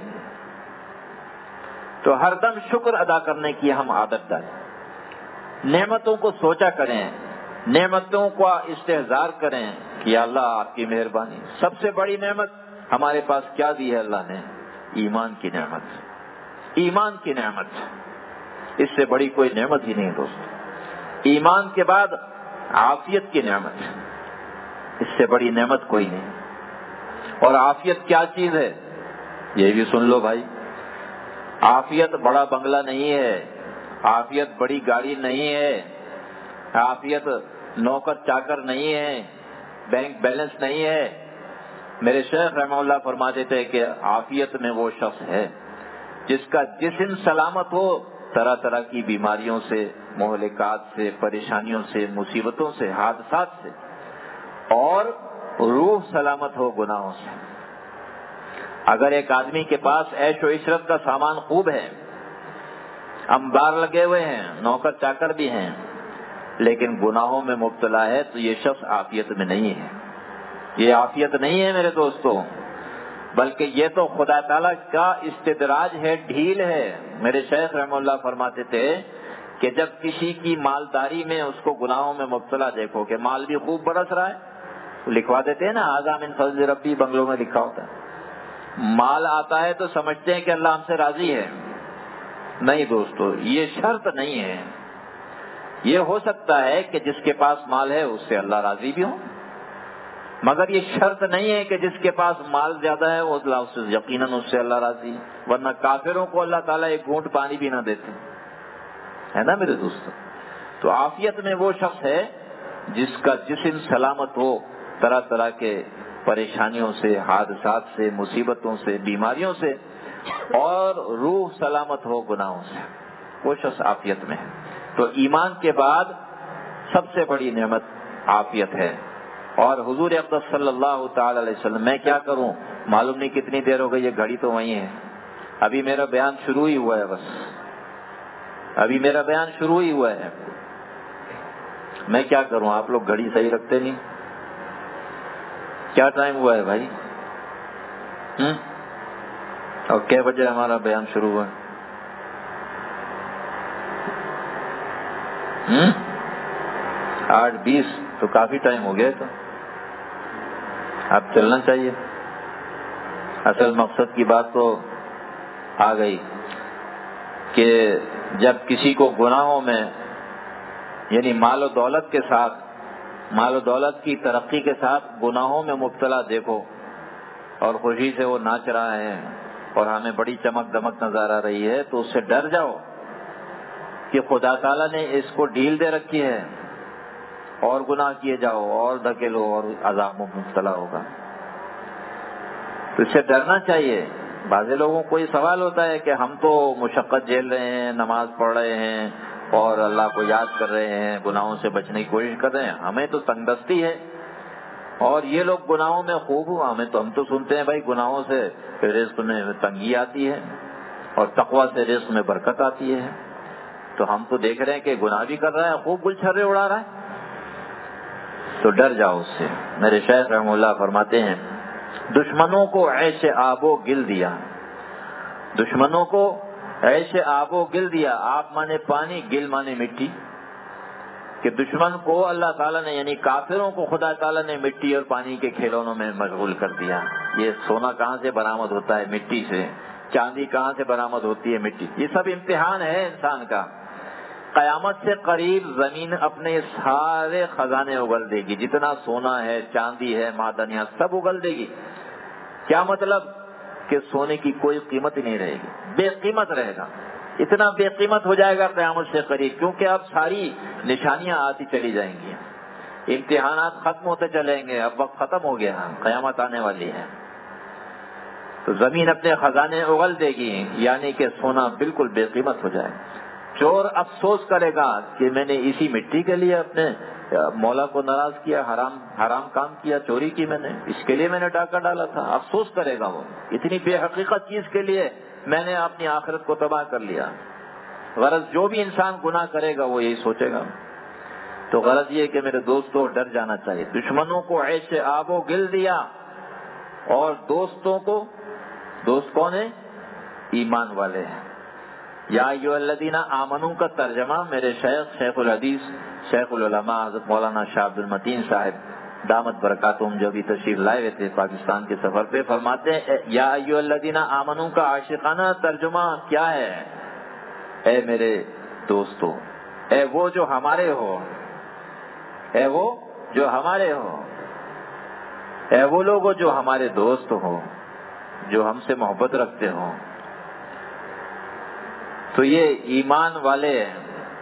تو ہر دم شکر ادا کرنے کی ہم عادت ڈالیں، نعمتوں کو سوچا کریں، نعمتوں کا استحضار کریں کہ یا اللہ آپ کی مہربانی۔ سب سے بڑی نعمت ہمارے پاس کیا دی ہے اللہ نے؟ ایمان کی نعمت، ایمان کی نعمت، اس سے بڑی کوئی نعمت ہی نہیں دوست۔ ایمان کے بعد عافیت کی نعمت، اس سے بڑی نعمت کوئی نہیں۔ اور عافیت کیا چیز ہے یہ بھی سن لو بھائی، عافیت بڑا بنگلہ نہیں ہے، عافیت بڑی گاڑی نہیں ہے، عافیت نوکر چاکر نہیں ہے، بینک بیلنس نہیں ہے۔ میرے شیخ رحمہ اللہ فرماتے تھے کہ عافیت میں وہ شخص ہے جس کا جسم سلامت ہو طرح طرح کی بیماریوں سے، مہلکات سے، پریشانیوں سے، مصیبتوں سے، حادثات سے، اور روح سلامت ہو گناہوں سے۔ اگر ایک آدمی کے پاس عیش و عشرت کا سامان خوب ہے، انبار لگے ہوئے ہیں، نوکر چاکر بھی ہیں، لیکن گناہوں میں مبتلا ہے تو یہ شخص عافیت میں نہیں ہے، یہ عافیت نہیں ہے میرے دوستوں، بلکہ یہ تو خدا تعالیٰ کا استدراج ہے، ڈھیل ہے۔ میرے شیخ رحمہ اللہ فرماتے تھے کہ جب کسی کی مالداری میں اس کو گناہوں میں مبتلا دیکھو کہ مال بھی خوب برس رہا ہے، تو لکھوا دیتے ہیں نا ھذا من فضل ربی، بنگلوں میں لکھا ہوتا ہے، مال آتا ہے تو سمجھتے ہیں کہ اللہ ہم سے راضی ہے۔ نہیں دوستو، یہ شرط نہیں ہے، یہ ہو سکتا ہے کہ جس کے پاس مال ہے اس سے اللہ راضی بھی ہو، مگر یہ شرط نہیں ہے کہ جس کے پاس مال زیادہ ہے وہ اللہ سے یقیناً اس سے اللہ راضی، ورنہ کافروں کو اللہ تعالیٰ ایک گھونٹ پانی بھی نہ دیتے، ہے نا میرے دوستو۔ تو عافیت میں وہ شخص ہے جس کا جسم سلامت ہو طرح طرح کے پریشانیوں سے، حادثات سے، مصیبتوں سے، بیماریوں سے، اور روح سلامت ہو گناہوں سے، وہ شخص عافیت میں ہے۔ تو ایمان کے بعد سب سے بڑی نعمت عافیت ہے۔ اور حضور اقدس صلی اللہ تعالی علیہ وسلم، میں کیا کروں، معلوم نہیں کتنی دیر ہو گئی، یہ گھڑی تو وہیں ہے، ابھی میرا بیان شروع ہی ہوا ہے، بس ابھی میرا بیان شروع ہی ہوا ہے، میں کیا کروں، آپ لوگ گھڑی صحیح رکھتے نہیں، کیا ٹائم ہوا ہے بھائی؟ ہم؟ اور کئے بجے ہمارا بیان شروع ہوا؟ ہم؟ آٹھ بیس، تو کافی ٹائم ہو گیا، تو اب چلنا چاہیے۔ اصل مقصد کی بات تو آ گئی کہ جب کسی کو گناہوں میں، یعنی مال و دولت کے ساتھ، مال و دولت کی ترقی کے ساتھ گناہوں میں مبتلا دیکھو اور خوشی سے وہ ناچ رہا ہے اور ہمیں بڑی چمک دمک نظر آ رہی ہے، تو اس سے ڈر جاؤ کہ خدا تعالیٰ نے اس کو ڈھیل دے رکھی ہے، اور گناہ کیے جاؤ اور دھکیلو اور عذاب میں مبتلا ہوگا۔ تو اس سے ڈرنا چاہیے۔ بعض لوگوں کو یہ سوال ہوتا ہے کہ ہم تو مشقت جھیل رہے ہیں، نماز پڑھ رہے ہیں اور اللہ کو یاد کر رہے ہیں، گناہوں سے بچنے کی کوشش کر رہے ہیں، ہمیں تو تنگ دستی ہے، اور یہ لوگ گناہوں میں خوب ہوا، ہمیں تو ہم تو سنتے ہیں بھائی گناہوں سے رزق میں تنگی آتی ہے اور تقویٰ سے رزق میں برکت آتی ہے، تو ہم تو دیکھ رہے ہیں کہ گناہ بھی کر رہا ہے، خوب گل چھرے اڑا رہا ہے، تو ڈر جاؤ اس سے۔ میرے شیخ رحمہ اللہ فرماتے ہیں، دشمنوں کو عیش آب و گل دیا، دشمنوں کو عیش آب و گل دیا، آب مانے پانی، گل مانے مٹی، کہ دشمن کو اللہ تعالیٰ نے، یعنی کافروں کو خدا تعالیٰ نے مٹی اور پانی کے کھلونوں میں مشغول کر دیا۔ یہ سونا کہاں سے برآمد ہوتا ہے؟ مٹی سے۔ چاندی کہاں سے برآمد ہوتی ہے؟ مٹی۔ یہ سب امتحان ہے انسان کا۔ قیامت سے قریب زمین اپنے سارے خزانے اگل دے گی، جتنا سونا ہے، چاندی ہے، معدنیات سب اگل دے گی۔ کیا مطلب؟ کہ سونے کی کوئی قیمت ہی نہیں رہے گی، بے قیمت رہے گا، اتنا بے قیمت ہو جائے گا قیامت سے قریب، کیونکہ اب ساری نشانیاں آتی چلی جائیں گی، امتحانات ختم ہوتے چلیں گے، اب وقت ختم ہو گیا، قیامت آنے والی ہے، تو زمین اپنے خزانے اگل دے گی، یعنی کہ سونا بالکل بے قیمت ہو جائے۔ چور افسوس کرے گا کہ میں نے اسی مٹی کے لیے اپنے مولا کو ناراض کیا، حرام حرام کام کیا، چوری کی میں نے، اس کے لیے میں نے ڈاکہ ڈالا تھا، افسوس کرے گا وہ، اتنی بے حقیقت چیز کے لیے میں نے اپنی آخرت کو تباہ کر لیا۔ غرض جو بھی انسان گناہ کرے گا وہ یہی سوچے گا۔ تو غرض یہ کہ میرے دوستوں ڈر جانا چاہیے۔ دشمنوں کو عیش آب و گل دیا، اور دوستوں کو، دوست کون ہے؟ ایمان والے ہیں۔ یا ایھا الذین آمنوا کا ترجمہ میرے شیخ شیخ الحدیث شیخ العلماء حضرت مولانا شاہ عبد المتین صاحب دامت برکاتہم جو بھی تشریف لائے ہوئے تھے پاکستان کے سفر پہ، فرماتے ہیں یا ایھا الذین آمنوا کا عاشقانہ ترجمہ کیا ہے؟ اے میرے دوستو، اے وہ جو ہمارے ہو، اے وہ جو ہمارے ہو، اے وہ لوگ جو ہمارے دوست ہو، جو ہم سے محبت رکھتے ہوں۔ تو یہ ایمان والے ہیں۔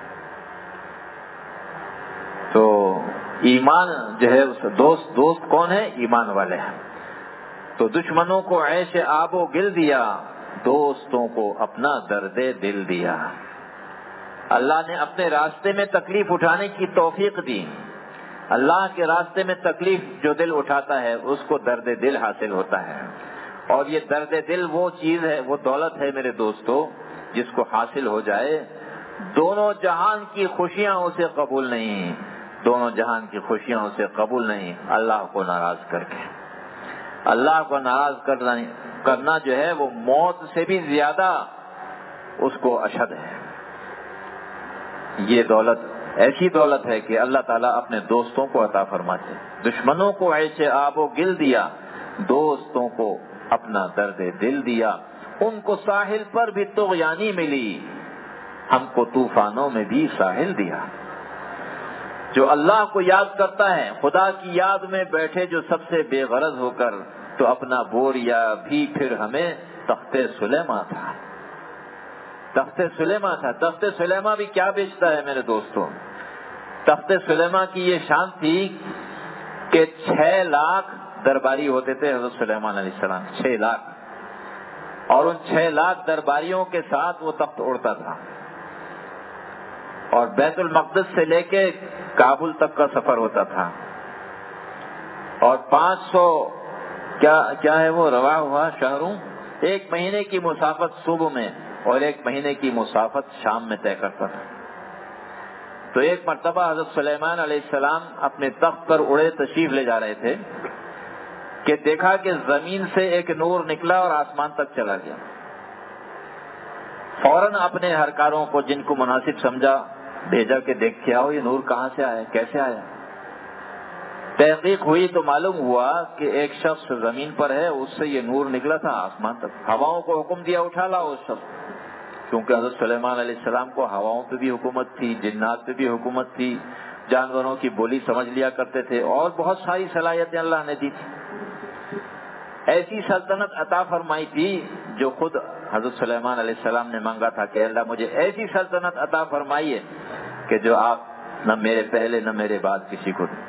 تو ایمان جو ہے دوست دوست کون ہے؟ ایمان والے ہیں۔ تو دشمنوں کو عیش آب و گل دیا، دوستوں کو اپنا درد دل دیا۔ اللہ نے اپنے راستے میں تکلیف اٹھانے کی توفیق دی۔ اللہ کے راستے میں تکلیف جو دل اٹھاتا ہے اس کو درد دل حاصل ہوتا ہے، اور یہ درد دل وہ چیز ہے، وہ دولت ہے میرے دوستو، جس کو حاصل ہو جائے دونوں جہان کی خوشیاں اسے قبول نہیں، دونوں جہان کی خوشیاں اسے قبول نہیں، اللہ کو ناراض کر کے۔ اللہ کو ناراض کرنا کرنا جو ہے وہ موت سے بھی زیادہ اس کو اشد ہے۔ یہ دولت ایسی دولت ہے کہ اللہ تعالیٰ اپنے دوستوں کو عطا فرماتے۔ دشمنوں کو عیش آب و گل دیا، دوستوں کو اپنا درد دل دیا۔ ان کو ساحل پر بھی طغیانی ملی، ہم کو طوفانوں میں بھی ساحل دیا۔ جو اللہ کو یاد کرتا ہے، خدا کی یاد میں بیٹھے جو سب سے بے غرض ہو کر، تو اپنا بوریا بھی پھر ہمیں تخت سلیماں تھا، تخت سلیماں تھا۔ تخت سلیماں بھی کیا بیچتا ہے میرے دوستوں؟ تخت سلیماں کی یہ شان تھی کہ چھ لاکھ درباری ہوتے تھے حضرت سلیمان علیہ السلام، چھ لاکھ، اور ان چھ لاکھ درباریوں کے ساتھ وہ تخت اڑتا تھا، اور بیت المقدس سے لے کے کابل تک کا سفر ہوتا تھا، اور پانچ سو کیا کیا ہے وہ رواں ہوا شہروں، ایک مہینے کی مسافت صبح میں اور ایک مہینے کی مسافت شام میں طے کرتا تھا۔ تو ایک مرتبہ حضرت سلیمان علیہ السلام اپنے تخت پر اڑے تشریف لے جا رہے تھے کہ دیکھا کہ زمین سے ایک نور نکلا اور آسمان تک چلا گیا۔ فوراً اپنے ہرکاروں کو جن کو مناسب سمجھا بھیجا کہ دیکھ کے آؤ یہ نور کہاں سے آیا، کیسے آیا۔ تحقیق ہوئی تو معلوم ہوا کہ ایک شخص زمین پر ہے، اس سے یہ نور نکلا تھا آسمان تک۔ ہواؤں کو حکم دیا اٹھا لاؤ اس شخص، کیونکہ حضرت سلیمان علیہ السلام کو ہواؤں پہ بھی حکومت تھی، جنات پہ بھی حکومت تھی، جانوروں کی بولی سمجھ لیا کرتے تھے، اور بہت ساری صلاحیتیں اللہ نے دی تھی۔ ایسی سلطنت عطا فرمائی تھی جو خود حضرت سلیمان علیہ السلام نے مانگا تھا کہ اللہ مجھے ایسی سلطنت عطا فرمائیے کہ جو آپ نہ میرے پہلے نہ میرے بعد کسی کو دیں۔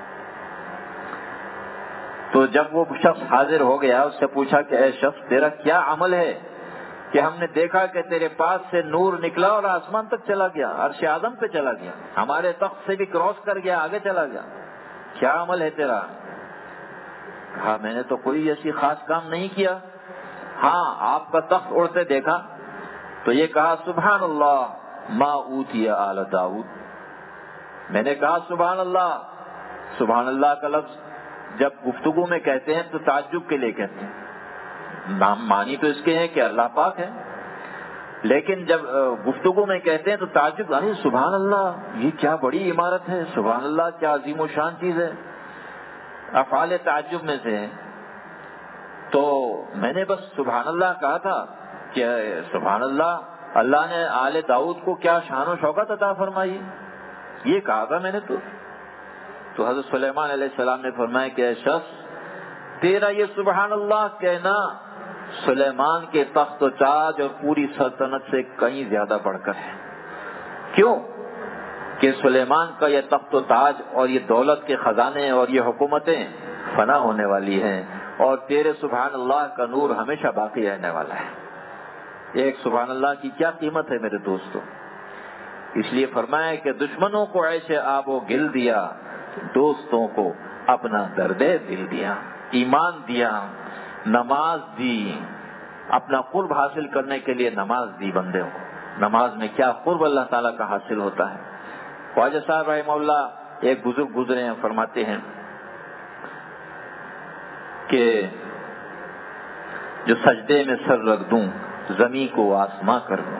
تو جب وہ شخص حاضر ہو گیا، اس سے پوچھا کہ اے شخص تیرا کیا عمل ہے کہ ہم نے دیکھا کہ تیرے پاس سے نور نکلا اور آسمان تک چلا گیا، عرش اعظم پہ چلا گیا، ہمارے تخت سے بھی کراس کر گیا، آگے چلا گیا، کیا عمل ہے تیرا؟ کہا میں نے تو کوئی ایسی خاص کام نہیں کیا، ہاں آپ کا تخت اڑتے دیکھا تو یہ کہا سبحان اللہ ما اوتی آل داؤد۔ میں نے کہا سبحان اللہ۔ سبحان اللہ کا لفظ جب گفتگو میں کہتے ہیں تو تعجب کے لیے کہتے ہیں، نام معنی تو اس کے ہے کہ اللہ پاک ہے، لیکن جب گفتگو میں کہتے ہیں تو تعجب، ارے سبحان اللہ یہ کیا بڑی عمارت ہے، سبحان اللہ کیا عظیم و شان چیز ہے، افعال تعجب میں سے ہے۔ تو میں نے بس سبحان اللہ کہا تھا کہ سبحان اللہ، اللہ نے آل داؤد کو کیا شان و شوکت عطا فرمائی، یہ کہا تھا میں نے۔ تو تو حضرت سلیمان علیہ السلام نے فرمایا کہ اے شخص تیرا یہ سبحان اللہ کہنا سلیمان کے تخت و تاج اور پوری سلطنت سے کہیں زیادہ بڑھ کر ہے۔ کیوں کہ سلیمان کا یہ تخت و تاج اور یہ دولت کے خزانے اور یہ حکومتیں فنا ہونے والی ہیں، اور تیرے سبحان اللہ کا نور ہمیشہ باقی رہنے والا ہے۔ ایک سبحان اللہ کی کیا قیمت ہے میرے دوستو۔ اس لیے فرمایا کہ دشمنوں کو عیش آب و گل دیا، دوستوں کو اپنا درد دل دیا، ایمان دیا، نماز دی، اپنا قرب حاصل کرنے کے لیے نماز دی بندے کو۔ نماز میں کیا قرب اللہ تعالیٰ کا حاصل ہوتا ہے۔ خواجہ صاحب رحمہ اللہ ایک بزرگ گزرے ہیں، فرماتے ہیں کہ جو سجدے میں سر رکھ دوں زمین کو آسماں کر دوں،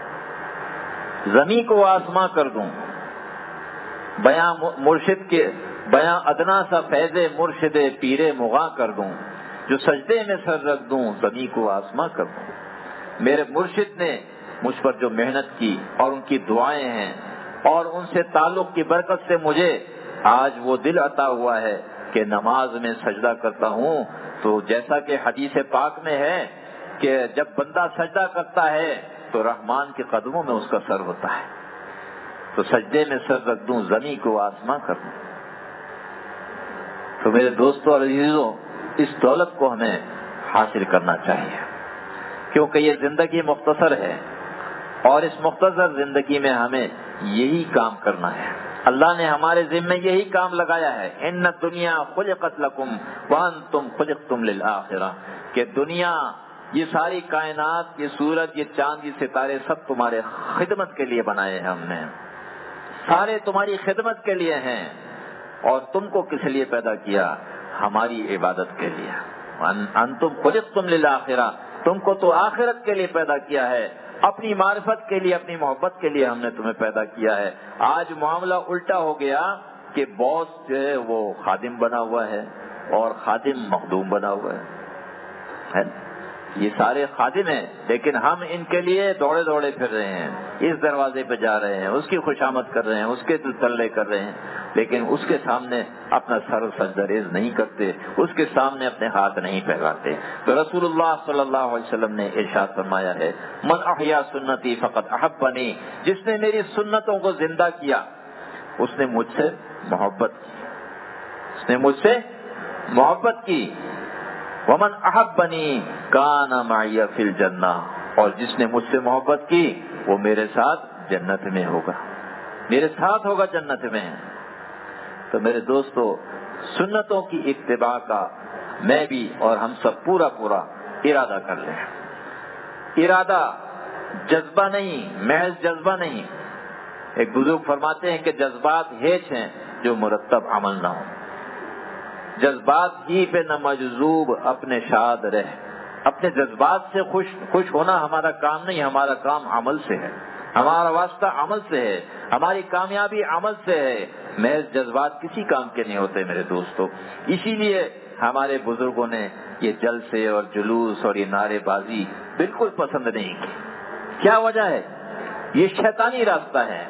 زمین کو آسماں کر دوں، بیاں مرشد کے بیاں ادنا سا فیض مرشد پیرے مغاں کر دوں، جو سجدے میں سر رکھ دوں زمین کو آسماں کر دوں۔ میرے مرشد نے مجھ پر جو محنت کی اور ان کی دعائیں ہیں اور ان سے تعلق کی برکت سے مجھے آج وہ دل عطا ہوا ہے کہ نماز میں سجدہ کرتا ہوں تو جیسا کہ حدیث پاک میں ہے کہ جب بندہ سجدہ کرتا ہے تو رحمان کے قدموں میں اس کا سر ہوتا ہے، تو سجدے میں سر رکھ دوں زمین کو آسماں کر دوں۔ تو میرے دوستوں اور عزیزوں، اس دولت کو ہمیں حاصل کرنا چاہیے، کیونکہ یہ زندگی مختصر ہے اور اس مختصر زندگی میں ہمیں یہی کام کرنا ہے۔ اللہ نے ہمارے ذمے یہی کام لگایا ہے، ان الدنیا خلقت لکم وانتم خلقتم للآخرہ، کہ دنیا، یہ ساری کائنات، یہ سورج، یہ چاند، یہ ستارے سب تمہارے خدمت کے لیے بنائے ہیں ہم نے، سارے تمہاری خدمت کے لیے ہیں، اور تم کو کس لیے پیدا کیا؟ ہماری عبادت کے لیے۔ انتم خلقتم للآخرہ، تم کو تو آخرت کے لیے پیدا کیا ہے، اپنی معرفت کے لیے، اپنی محبت کے لیے ہم نے تمہیں پیدا کیا ہے۔ آج معاملہ الٹا ہو گیا کہ باس جو ہے وہ خادم بنا ہوا ہے اور خادم مخدوم بنا ہوا ہے۔ یہ سارے خادم ہیں، لیکن ہم ان کے لیے دوڑے دوڑے پھر رہے ہیں، اس دروازے پہ جا رہے ہیں، اس کی خوشامد کر رہے ہیں، اس کے تلے کر رہے ہیں، لیکن اس کے سامنے اپنا سر سجدہ ریز نہیں کرتے، اس کے سامنے اپنے ہاتھ نہیں پھیلاتے۔ تو رسول اللہ صلی اللہ علیہ وسلم نے ارشاد فرمایا ہے، من احیا سنتی فقط احبنی، جس نے میری سنتوں کو زندہ کیا اس نے مجھ سے محبت کی، اس نے مجھ سے محبت کی۔ ومن احبنی کان معی فی الجنہ، اور جس نے مجھ سے محبت کی وہ میرے ساتھ جنت میں ہوگا، میرے ساتھ ہوگا جنت میں۔ تو میرے دوستو، سنتوں کی اتباع کا میں بھی اور ہم سب پورا پورا ارادہ کر لیں۔ ارادہ جذبہ نہیں، محض جذبہ نہیں۔ ایک بزرگ فرماتے ہیں کہ جذبات ہیچ ہیں جو مرتب عمل نہ ہو، جذبات ہی پہ نہ مجذوب اپنے شاد رہ۔ اپنے جذبات سے خوش خوش ہونا ہمارا کام نہیں، ہمارا کام عمل سے ہے، ہمارا واسطہ عمل سے ہے، ہماری کامیابی عمل سے ہے۔ محض جذبات کسی کام کے نہیں ہوتے میرے دوستو۔ اسی لیے ہمارے بزرگوں نے یہ جلسے اور جلوس اور یہ نعرے بازی بالکل پسند نہیں کی۔ کیا وجہ ہے؟ یہ شیطانی راستہ ہے،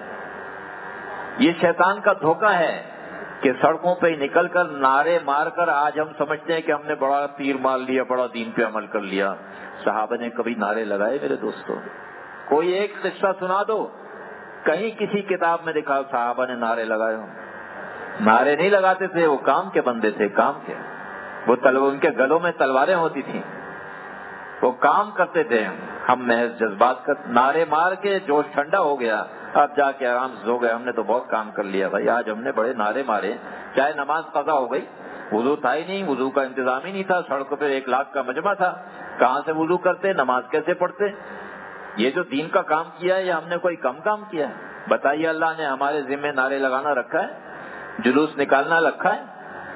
یہ شیطان کا دھوکہ ہے کہ سڑکوں پہ نکل کر نعرے مار کر آج ہم سمجھتے ہیں کہ ہم نے بڑا تیر مار لیا، بڑا دین پہ عمل کر لیا۔ صحابہ نے کبھی نعرے لگائے میرے دوستوں؟ کوئی ایک قصہ سنا دو، کہیں کسی کتاب میں دکھا صحابہ نے نعرے لگائے ہوں؟ نعرے نہیں لگاتے تھے، وہ کام کے بندے تھے، کام کے۔ وہ تلو ان کے گلوں میں تلواریں ہوتی تھیں، وہ کام کرتے تھے۔ ہم محض جذبات کا نعرے مار کے جوش ٹھنڈا ہو گیا، اب جا کے آرام سے ہو گئے، ہم نے تو بہت کام کر لیا بھائی، آج ہم نے بڑے نعرے مارے، چاہے نماز قضا ہو گئی، وضو تھا ہی نہیں، وضو کا انتظام ہی نہیں تھا، سڑک پہ ایک لاکھ کا مجمع تھا، کہاں سے وضو کرتے، نماز کیسے پڑھتے؟ یہ جو دین کا کام کیا ہے یہ ہم نے کوئی کم کام کیا ہے؟ بتائیے، اللہ نے ہمارے ذمہ نعرے لگانا رکھا ہے، جلوس نکالنا رکھا ہے؟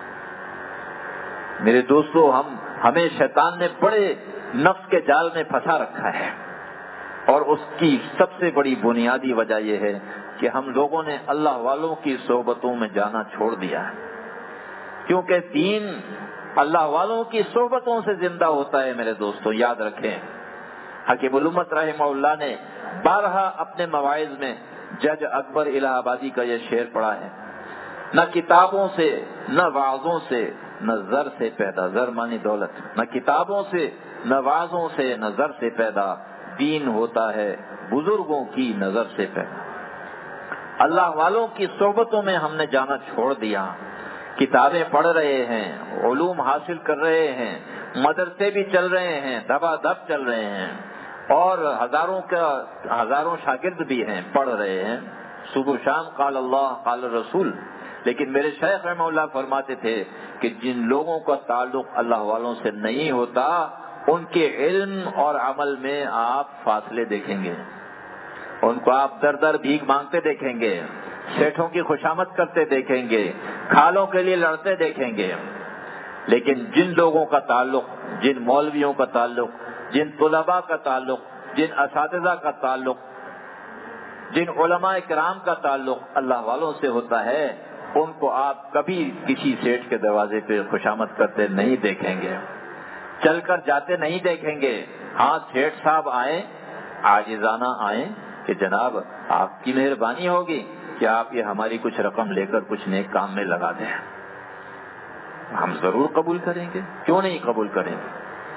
میرے دوستو، ہم ہمیں شیطان نے بڑے نفس کے جال میں پھنسا رکھا ہے، اور اس کی سب سے بڑی بنیادی وجہ یہ ہے کہ ہم لوگوں نے اللہ والوں کی صحبتوں میں جانا چھوڑ دیا ہے، کیونکہ دین اللہ والوں کی صحبتوں سے زندہ ہوتا ہے میرے دوستو، یاد رکھیں۔ حکیم الامت رحمہ اللہ نے بارہا اپنے مواعظ میں جج اکبر الہ آبادی کا یہ شعر پڑھا ہے، نہ کتابوں سے نہ وعظوں سے نہ زر سے پیدا، زر مانی دولت، نہ کتابوں سے نہ وعظوں سے نہ زر سے پیدا، دین ہوتا ہے بزرگوں کی نظر سے پیدا۔ اللہ والوں کی صحبتوں میں ہم نے جانا چھوڑ دیا، کتابیں پڑھ رہے ہیں، علوم حاصل کر رہے ہیں، مدرسے بھی چل رہے ہیں، دبا دب چل رہے ہیں، اور ہزاروں کا ہزاروں شاگرد بھی ہیں، پڑھ رہے ہیں صبح شام قال اللہ قال رسول۔ لیکن میرے شیخ رحمہ اللہ فرماتے تھے کہ جن لوگوں کا تعلق اللہ والوں سے نہیں ہوتا ان کے علم اور عمل میں آپ فاصلے دیکھیں گے، ان کو آپ در در بھیک مانگتے دیکھیں گے، سیٹھوں کی خوشامد کرتے دیکھیں گے، کھالوں کے لیے لڑتے دیکھیں گے۔ لیکن جن لوگوں کا تعلق، جن مولویوں کا تعلق، جن طلباء کا تعلق، جن اساتذہ کا تعلق، جن علماء کرام کا تعلق اللہ والوں سے ہوتا ہے، ان کو آپ کبھی کسی سیٹھ کے دروازے پہ خوشامد کرتے نہیں دیکھیں گے، چل کر جاتے نہیں دیکھیں گے۔ ہاں سیٹھ صاحب آئیں، عاجزانہ آئیں کہ جناب آپ کی مہربانی ہوگی کہ آپ یہ ہماری کچھ رقم لے کر کچھ نیک کام میں لگا دیں، ہم ضرور قبول کریں گے، کیوں نہیں قبول کریں گے۔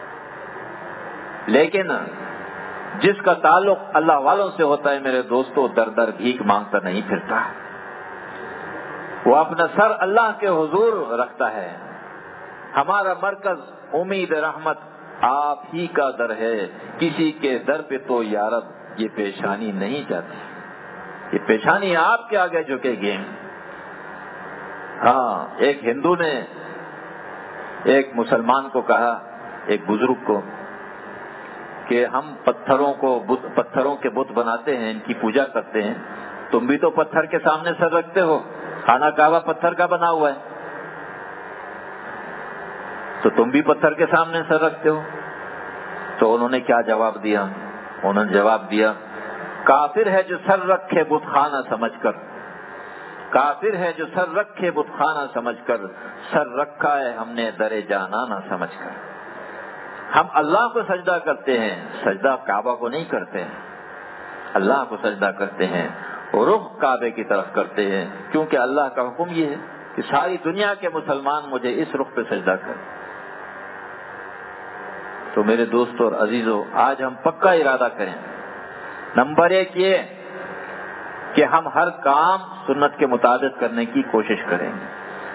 لیکن جس کا تعلق اللہ والوں سے ہوتا ہے میرے دوستو، در در بھیک مانگتا نہیں پھرتا، وہ اپنا سر اللہ کے حضور رکھتا ہے۔ ہمارا مرکز امید رحمت آپ ہی کا در ہے، کسی کے در پہ تو یارب یہ پیشانی نہیں جاتی، یہ پیشانی آپ کے آگے جھکے گی۔ ہاں، ایک ہندو نے ایک مسلمان کو کہا، ایک بزرگ کو، کہ ہم پتھروں کو بت پتھروں کے بت بناتے ہیں، ان کی پوجا کرتے ہیں، تم بھی تو پتھر کے سامنے سر رکھتے ہو، خانہ کعبہ پتھر کا بنا ہوا ہے، تو تم بھی پتھر کے سامنے سر رکھتے ہو۔ تو انہوں نے کیا جواب دیا؟ انہوں نے جواب دیا، کافر ہے جو سر رکھے بت خانہ سمجھ کر، کافر ہے جو سر رکھے بت خانہ سمجھ کر، سر رکھا ہے ہم نے در جانانہ سمجھ کر۔ ہم اللہ کو سجدہ کرتے ہیں، سجدہ کعبہ کو نہیں کرتے ہیں، اللہ کو سجدہ کرتے ہیں، رخ کعبے کی طرف کرتے ہیں، کیونکہ اللہ کا حکم یہ ہے کہ ساری دنیا کے مسلمان مجھے اس رخ پہ سجدہ کریں۔ تو میرے دوستو اور عزیزو، آج ہم پکا ارادہ کریں، نمبر ایک یہ کہ ہم ہر کام سنت کے مطابق کرنے کی کوشش کریں گے،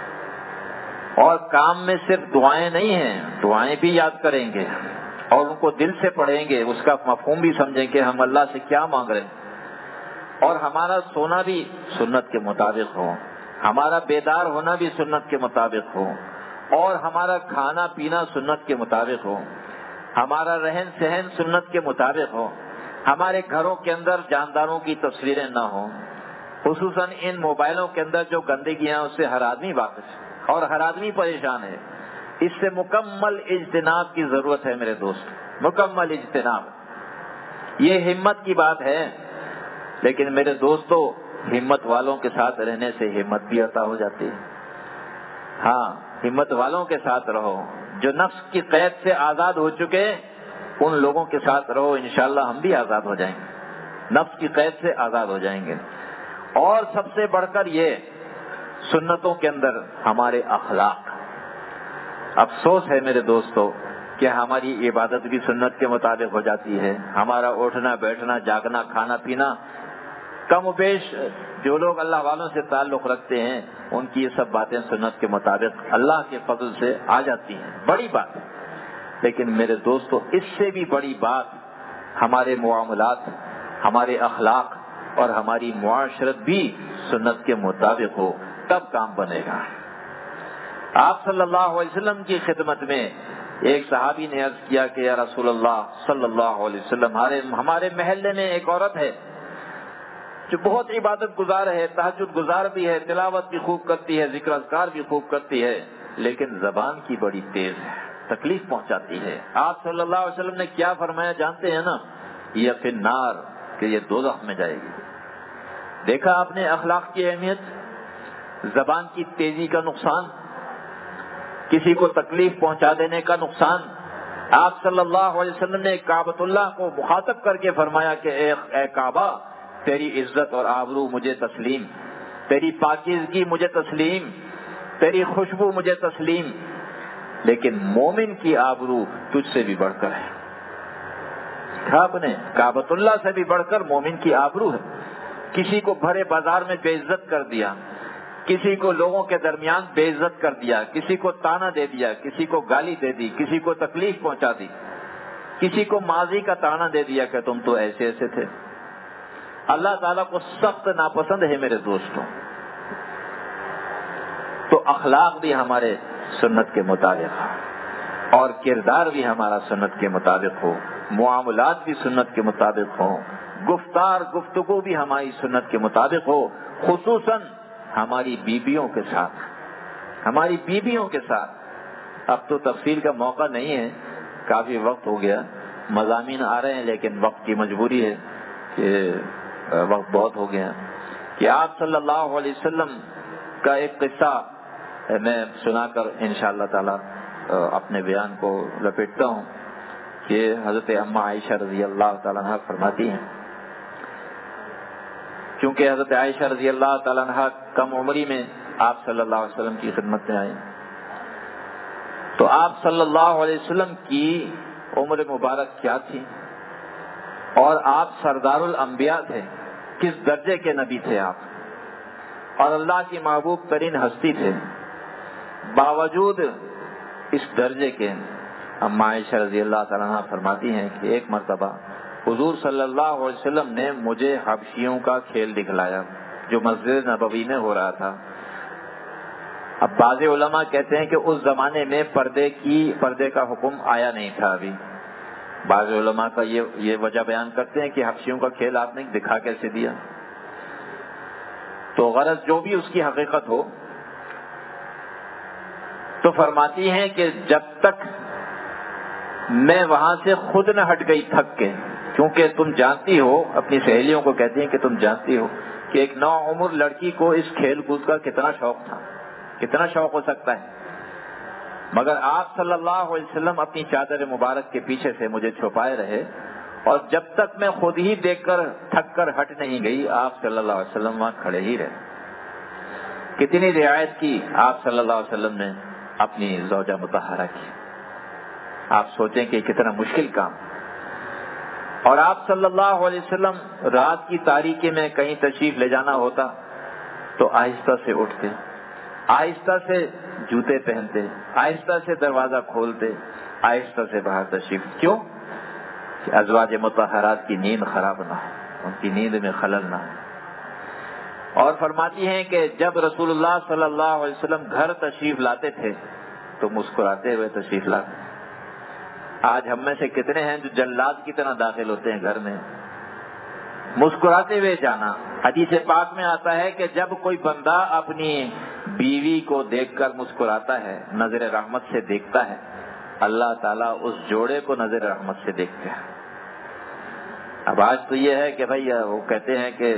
اور کام میں صرف دعائیں نہیں ہیں، دعائیں بھی یاد کریں گے اور ان کو دل سے پڑھیں گے، اس کا مفہوم بھی سمجھیں کہ ہم اللہ سے کیا مانگ رہے ہیں، اور ہمارا سونا بھی سنت کے مطابق ہو، ہمارا بیدار ہونا بھی سنت کے مطابق ہو، اور ہمارا کھانا پینا سنت کے مطابق ہو، ہمارا رہن سہن سنت کے مطابق ہو، ہمارے گھروں کے اندر جانداروں کی تصویریں نہ ہوں، خصوصاً ان موبائلوں کے اندر جو گندگیاں اس سے ہر آدمی واقف ہے اور ہر آدمی پریشان ہے، اس سے مکمل اجتناب کی ضرورت ہے میرے دوست، مکمل اجتناب۔ یہ ہمت کی بات ہے، لیکن میرے دوستو ہمت والوں کے ساتھ رہنے سے ہمت بھی عطا ہو جاتی ہے۔ ہاں، ہمت والوں کے ساتھ رہو، جو نفس کی قید سے آزاد ہو چکے ان لوگوں کے ساتھ رہو، انشاءاللہ ہم بھی آزاد ہو جائیں گے، نفس کی قید سے آزاد ہو جائیں گے۔ اور سب سے بڑھ کر یہ سنتوں کے اندر ہمارے اخلاق۔ افسوس ہے میرے دوستو کہ ہماری عبادت بھی سنت کے مطابق ہو جاتی ہے، ہمارا اٹھنا بیٹھنا جاگنا کھانا پینا، کم و بیش جو لوگ اللہ والوں سے تعلق رکھتے ہیں ان کی یہ سب باتیں سنت کے مطابق اللہ کے فضل سے آ جاتی ہیں، بڑی بات ہے۔ لیکن میرے دوستو اس سے بھی بڑی بات ہمارے معاملات، ہمارے اخلاق اور ہماری معاشرت بھی سنت کے مطابق ہو، تب کام بنے گا۔ آپ صلی اللہ علیہ وسلم کی خدمت میں ایک صحابی نے عرض کیا کہ یا رسول اللہ صلی اللہ علیہ وسلم، ہمارے محلے میں ایک عورت ہے جو بہت عبادت گزار ہے، تہجد گزار بھی ہے، تلاوت بھی خوب کرتی ہے، ذکر اذکار بھی خوب کرتی ہے، لیکن زبان کی بڑی تیز ہے، تکلیف پہنچاتی ہے۔ آپ صلی اللہ علیہ وسلم نے کیا فرمایا جانتے ہیں نا؟ یہ فی النار، کہ یہ دوزخ میں جائے گی۔ دیکھا آپ نے اخلاق کی اہمیت، زبان کی تیزی کا نقصان، کسی کو تکلیف پہنچا دینے کا نقصان۔ آپ صلی اللہ علیہ وسلم نے کعبۃ اللہ کو مخاطب کر کے فرمایا کہ اے اے کعبہ، تیری عزت اور آبرو مجھے تسلیم، تیری پاکیزگی مجھے تسلیم، تیری خوشبو مجھے تسلیم، لیکن مومن کی آبرو تجھ سے بھی بڑھ کر ہے۔ آپ نے کعبۃ اللہ سے بھی بڑھ کر مومن کی آبرو ہے۔ کسی کو بھرے بازار میں بے عزت کر دیا، کسی کو لوگوں کے درمیان بے عزت کر دیا، کسی کو تانا دے دیا، کسی کو گالی دے دی، کسی کو تکلیف پہنچا دی، کسی کو ماضی کا تانا دے دیا کہ تم تو ایسے ایسے تھے، اللہ تعالیٰ کو سخت ناپسند ہے میرے دوستوں۔ تو اخلاق بھی ہمارے سنت کے مطابق اور کردار بھی ہمارا سنت کے مطابق ہو، معاملات بھی سنت کے مطابق ہوں، گفتار گفتگو بھی ہماری سنت کے مطابق ہو، خصوصاً ہماری بیویوں کے ساتھ، ہماری بیویوں کے ساتھ۔ اب تو تفصیل کا موقع نہیں ہے، کافی وقت ہو گیا، مضامین آ رہے ہیں، لیکن وقت کی مجبوری ہے کہ وقت بہت ہو گیا کہ آپ صلی اللہ علیہ وسلم کا ایک قصہ میں سنا کر انشاءاللہ تعالی اپنے بیان کو لپیٹتا ہوں کہ حضرت اماں عائشہ رضی اللہ تعالیٰ عنہ فرماتی ہیں، کیونکہ حضرت عائشہ رضی اللہ تعالیٰ عنہ کم عمری میں آپ صلی اللہ علیہ وسلم کی خدمت میں آئے، تو آپ صلی اللہ علیہ وسلم کی عمر مبارک کیا تھی، اور آپ سردار الانبیاء تھے، کس درجے کے نبی تھے آپ، اور اللہ کی محبوب ترین ہستی تھے، باوجود اس درجے کے اماں عائشہ رضی اللہ تعالیٰ عنہ فرماتی ہیں کہ ایک مرتبہ حضور صلی اللہ علیہ وسلم نے مجھے حبشیوں کا کھیل دکھلایا جو مسجد نبوی میں ہو رہا تھا۔ اب بعض علماء کہتے ہیں کہ اس زمانے میں پردے کی پردے کا حکم آیا نہیں تھا ابھی، بعض علماء کا یہ یہ وجہ بیان کرتے ہیں کہ حبشیوں کا کھیل آپ نے دکھا کیسے دیا، تو غرض جو بھی اس کی حقیقت ہو، تو فرماتی ہیں کہ جب تک میں وہاں سے خود نہ ہٹ گئی تھک کے، کیونکہ تم جانتی ہو، اپنی سہیلیوں کو کہتی ہیں کہ تم جانتی ہو کہ ایک نو عمر لڑکی کو اس کھیل کود کا کتنا شوق تھا، کتنا شوق ہو سکتا ہے، مگر آپ صلی اللہ علیہ وسلم اپنی چادر مبارک کے پیچھے سے مجھے چھپائے رہے، اور جب تک میں خود ہی دیکھ کر تھک کر ہٹ نہیں گئی، آپ صلی اللہ علیہ وسلم وہاں کھڑے ہی رہے۔ کتنی رعایت کی آپ صلی اللہ علیہ وسلم نے اپنی زوجہ مطہرہ کی۔ آپ سوچیں کہ کتنا مشکل کام۔ اور آپ صلی اللہ علیہ وسلم رات کی تاریکی میں کہیں تشریف لے جانا ہوتا تو آہستہ سے اٹھتے، آہستہ سے جوتے پہنتے، آہستہ سے دروازہ کھولتے، آہستہ سے باہر تشریف۔ کیوں؟ کہ ازواج مطہرات کی نیند خراب نہ ہو، ان کی نیند میں خلل نہ ہو۔ اور فرماتی ہیں کہ جب رسول اللہ صلی اللہ علیہ وسلم گھر تشریف لاتے تھے تو مسکراتے ہوئے تشریف لاتے۔ آج ہم میں سے کتنے ہیں جو جلاد کی طرح داخل ہوتے ہیں گھر میں؟ مسکراتے ہوئے جانا۔ حدیث پاک میں آتا ہے کہ جب کوئی بندہ اپنی بیوی کو دیکھ کر مسکراتا ہے، نظر رحمت سے دیکھتا ہے، اللہ تعالیٰ اس جوڑے کو نظر رحمت سے دیکھتے ہیں۔ اب آج تو یہ ہے کہ بھائی وہ کہتے ہیں کہ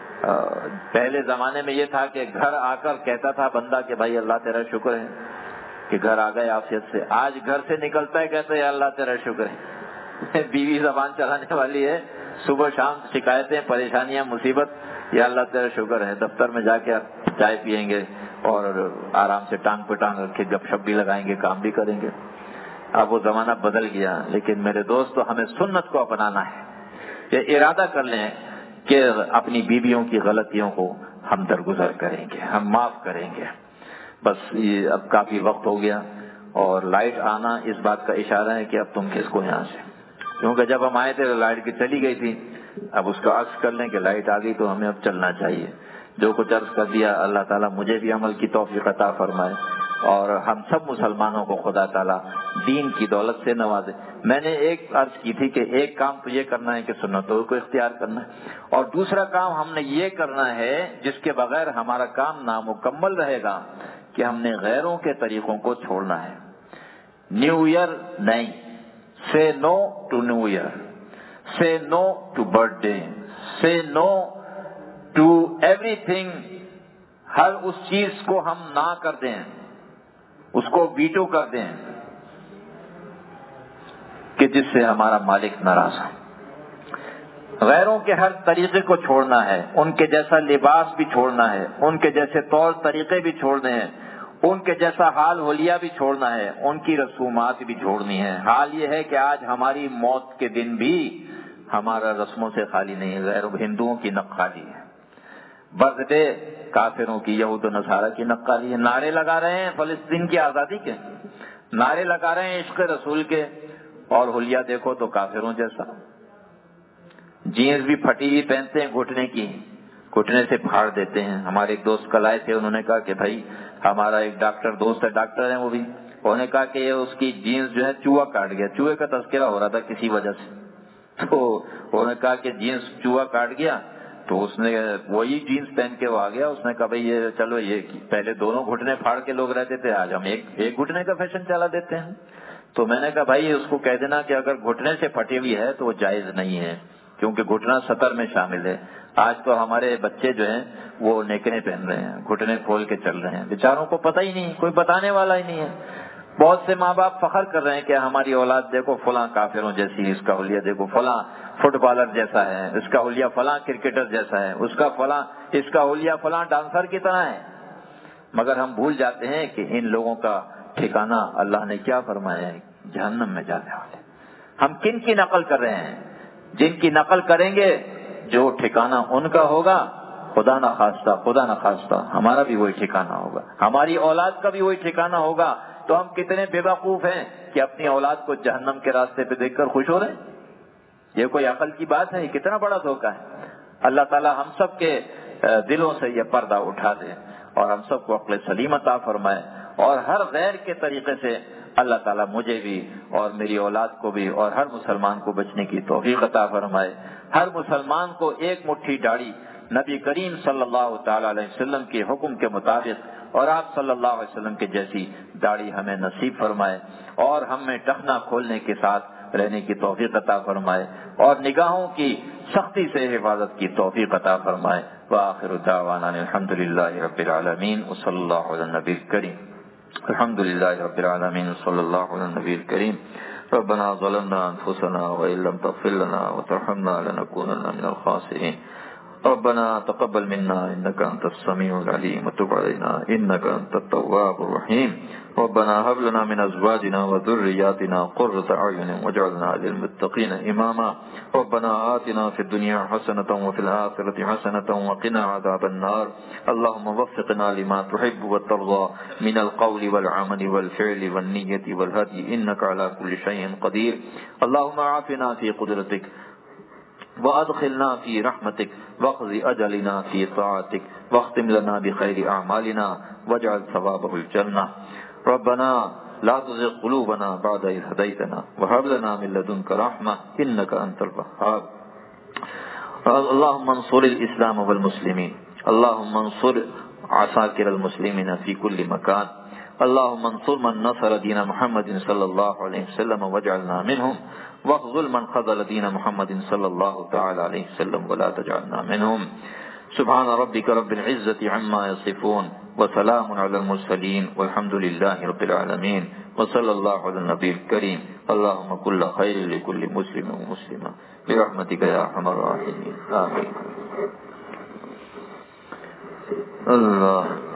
پہلے زمانے میں یہ تھا کہ گھر آ کر کہتا تھا بندہ کہ بھائی اللہ تیرا شکر ہے کہ گھر آ گئے عافیت سے۔ آج گھر سے نکلتا ہے کہتے ہیں اللہ تیرا شکر ہے۔ بیوی زبان چلانے والی ہے، صبح شام شکایتیں، پریشانیاں، مصیبت، یا اللہ تیرا شکر ہے۔ دفتر میں جا کے چائے پیئیں گے اور آرام سے ٹانگ پہ ٹانگ رکھ کے گپ شپ بھی لگائیں گے، کام بھی کریں گے۔ اب وہ زمانہ بدل گیا، لیکن میرے دوستو ہمیں سنت کو اپنانا ہے۔ یہ ارادہ کر لیں کہ اپنی بیویوں کی غلطیوں کو ہم درگزر کریں گے، ہم معاف کریں گے۔ بس یہ اب کافی وقت ہو گیا، اور لائٹ آنا اس بات کا اشارہ ہے کہ اب تم کس کو یہاں سے، کیونکہ جب ہم آئے تھے تو لائٹ کی چلی گئی تھی۔ اب اس کا عکس کر لیں کہ لائٹ آ گئی تو ہمیں اب چلنا چاہیے۔ جو کچھ عرض کر دیا، اللہ تعالیٰ مجھے بھی عمل کی توفیق عطا فرمائے، اور ہم سب مسلمانوں کو خدا تعالیٰ دین کی دولت سے نوازے۔ میں نے ایک عرض کی تھی کہ ایک کام تو یہ کرنا ہے کہ سنتوں کو اختیار کرنا ہے، اور دوسرا کام ہم نے یہ کرنا ہے جس کے بغیر ہمارا کام نامکمل رہے گا، کہ ہم نے غیروں کے طریقوں کو چھوڑنا ہے۔ نیو ایئر نہیں، سے نو ٹو نیو ایئر، سے no to birthday, say no to everything. ہر اس چیز کو ہم نہ کر دیں، اس کو ویٹو کر دیں کہ جس سے ہمارا مالک ناراض ہو۔ غیروں کے ہر طریقے کو چھوڑنا ہے، ان کے جیسا لباس بھی چھوڑنا ہے، ان کے جیسے طور طریقے بھی چھوڑنے ہیں، ان کے جیسا حال حلیہ بھی چھوڑنا ہے، ان کی رسومات بھی چھوڑنی ہے۔ حال یہ ہے کہ آج ہماری موت کے دن بھی ہمارا رسموں سے خالی نہیں ہے، غیر ہندوؤں کی نقالی ہے، برتھ ڈے کافروں کی، یہود و نصارہ کی نقالی ہے۔ نعرے لگا رہے ہیں فلسطین کی آزادی کے، نعرے لگا رہے ہیں عشق رسول کے، اور حلیہ دیکھو تو کافروں جیسا۔ جینس بھی پھٹی ہوئی پہنتے ہیں، گھٹنے کی، گھٹنے سے پھاڑ دیتے ہیں۔ ہمارے ایک دوست کل آئے تھے، انہوں نے کہا کہ بھائی ہمارا ایک ڈاکٹر دوست ہے، ڈاکٹر ہیں وہ بھی، انہوں نے کہا کہ یہ اس کی جینس جو ہے چوہا کاٹ گیا، چوہے کا تذکرہ ہو رہا تھا کسی وجہ سے، تو انہوں نے کہا کہ جینس چوہا کاٹ گیا، تو اس نے وہی جینس پہن کے وہ آ گیا۔ اس نے کہا بھائی یہ چلو، یہ پہلے دونوں گھٹنے پھاڑ کے لوگ رہتے تھے، آج ہم ایک ایک گھٹنے کا فیشن چلا دیتے ہیں۔ تو میں نے کہا بھائی اس کو کہہ دینا کہ اگر گھٹنے سے پھٹی ہوئی ہے تو وہ جائز نہیں ہے، کیونکہ گھٹنا سطر میں شامل ہے۔ آج تو ہمارے بچے جو ہیں وہ نیکریں پہن رہے ہیں، گھٹنے کھول کے چل رہے ہیں، بیچاروں کو پتہ ہی نہیں، کوئی بتانے والا ہی نہیں ہے۔ بہت سے ماں باپ فخر کر رہے ہیں کہ ہماری اولاد دیکھو فلاں کافروں جیسی، اس کا حلیہ دیکھو فلاں فٹ بالر جیسا ہے، اس کا حلیہ فلاں کرکٹر جیسا ہے، اس کا فلاں اس کا حلیہ فلاں ڈانسر کی طرح ہے۔ مگر ہم بھول جاتے ہیں کہ ان لوگوں کا ٹھکانہ اللہ نے کیا فرمایا ہے، جہنم میں جانے والے۔ ہم کن کی نقل کر رہے ہیں؟ جن کی نقل کریں گے جو ٹھکانہ ان کا ہوگا، خدا نہ خواستہ خدا نہ خواستہ ہمارا بھی وہی ٹھکانہ ہوگا، ہماری اولاد کا بھی وہی ٹھکانہ ہوگا۔ تو ہم کتنے بے وقوف ہیں کہ اپنی اولاد کو جہنم کے راستے پہ دیکھ کر خوش ہو رہے ہیں؟ یہ کوئی عقل کی بات ہے؟ یہ کتنا بڑا دھوکہ ہے۔ اللہ تعالیٰ ہم سب کے دلوں سے یہ پردہ اٹھا دے، اور ہم سب کو عقل سلیم عطا فرمائے، اور ہر غیر کے طریقے سے اللہ تعالیٰ مجھے بھی اور میری اولاد کو بھی اور ہر مسلمان کو بچنے کی توفیق عطا فرمائے۔ ہر مسلمان کو ایک مٹھی داڑھی نبی کریم صلی اللہ تعالی علیہ وسلم کے حکم کے مطابق اور آپ صلی اللہ علیہ وسلم کے جیسی داڑھی ہمیں نصیب فرمائے، اور ہم میں ٹخنا کھولنے کے ساتھ رہنے کی توفیق عطا فرمائے، اور نگاہوں کی سختی سے حفاظت کی توفیق عطا فرمائے۔ وآخر دعوانا الحمد للہ رب العالمین، وصلی اللہ علی النبی الکریم۔ الحمد لله رب العالمين صلى الله على النبي الكريم. ربنا ظلمنا أنفسنا وإن لم تغفر لنا وترحمنا لنكونن من الخاسرين. ربنا تقبل منا إنك أنت السميع العليم وتب علينا إنك أنت التواب الرحيم. ربنا هب لنا من أزواجنا وذرياتنا قرة أعين واجعلنا للمتقين إماما. ربنا آتنا في الدنيا حسنة وفي الآخرة حسنة وقنا عذاب النار. اللهم وفقنا لما تحب وترضى من القول والعمل والفعل والنية والهدي إنك على كل شيء قدير. اللهم عافنا في قدرتك وأدخلنا في رحمتك واقض أجلنا في طاعتك واختم لنا بخير أعمالنا واجعل ثوابه الجنة. ربنا لا تزغ قلوبنا بعد إذ هديتنا وهب لنا من لدنك رحمة إنك أنت الوهاب. اللهم انصر الإسلام والمسلمين. اللهم انصر عساكر المسلمين في كل مكان. اللهم انصر من نصر دين محمد صلى الله عليه وسلم واجعلنا منهم واخذل من خذل دين محمد صلى الله تعالى عليه وسلم ولا تجعلنا منهم. سبحان ربك رب العزة عما يصفون وسلام على المرسلين والحمد لله رب العالمين وصلى الله على النبي الكريم. اللهم كل خير لكل مسلم ومسلمة برحمتك يا أرحم الراحمين. آمين. اللہ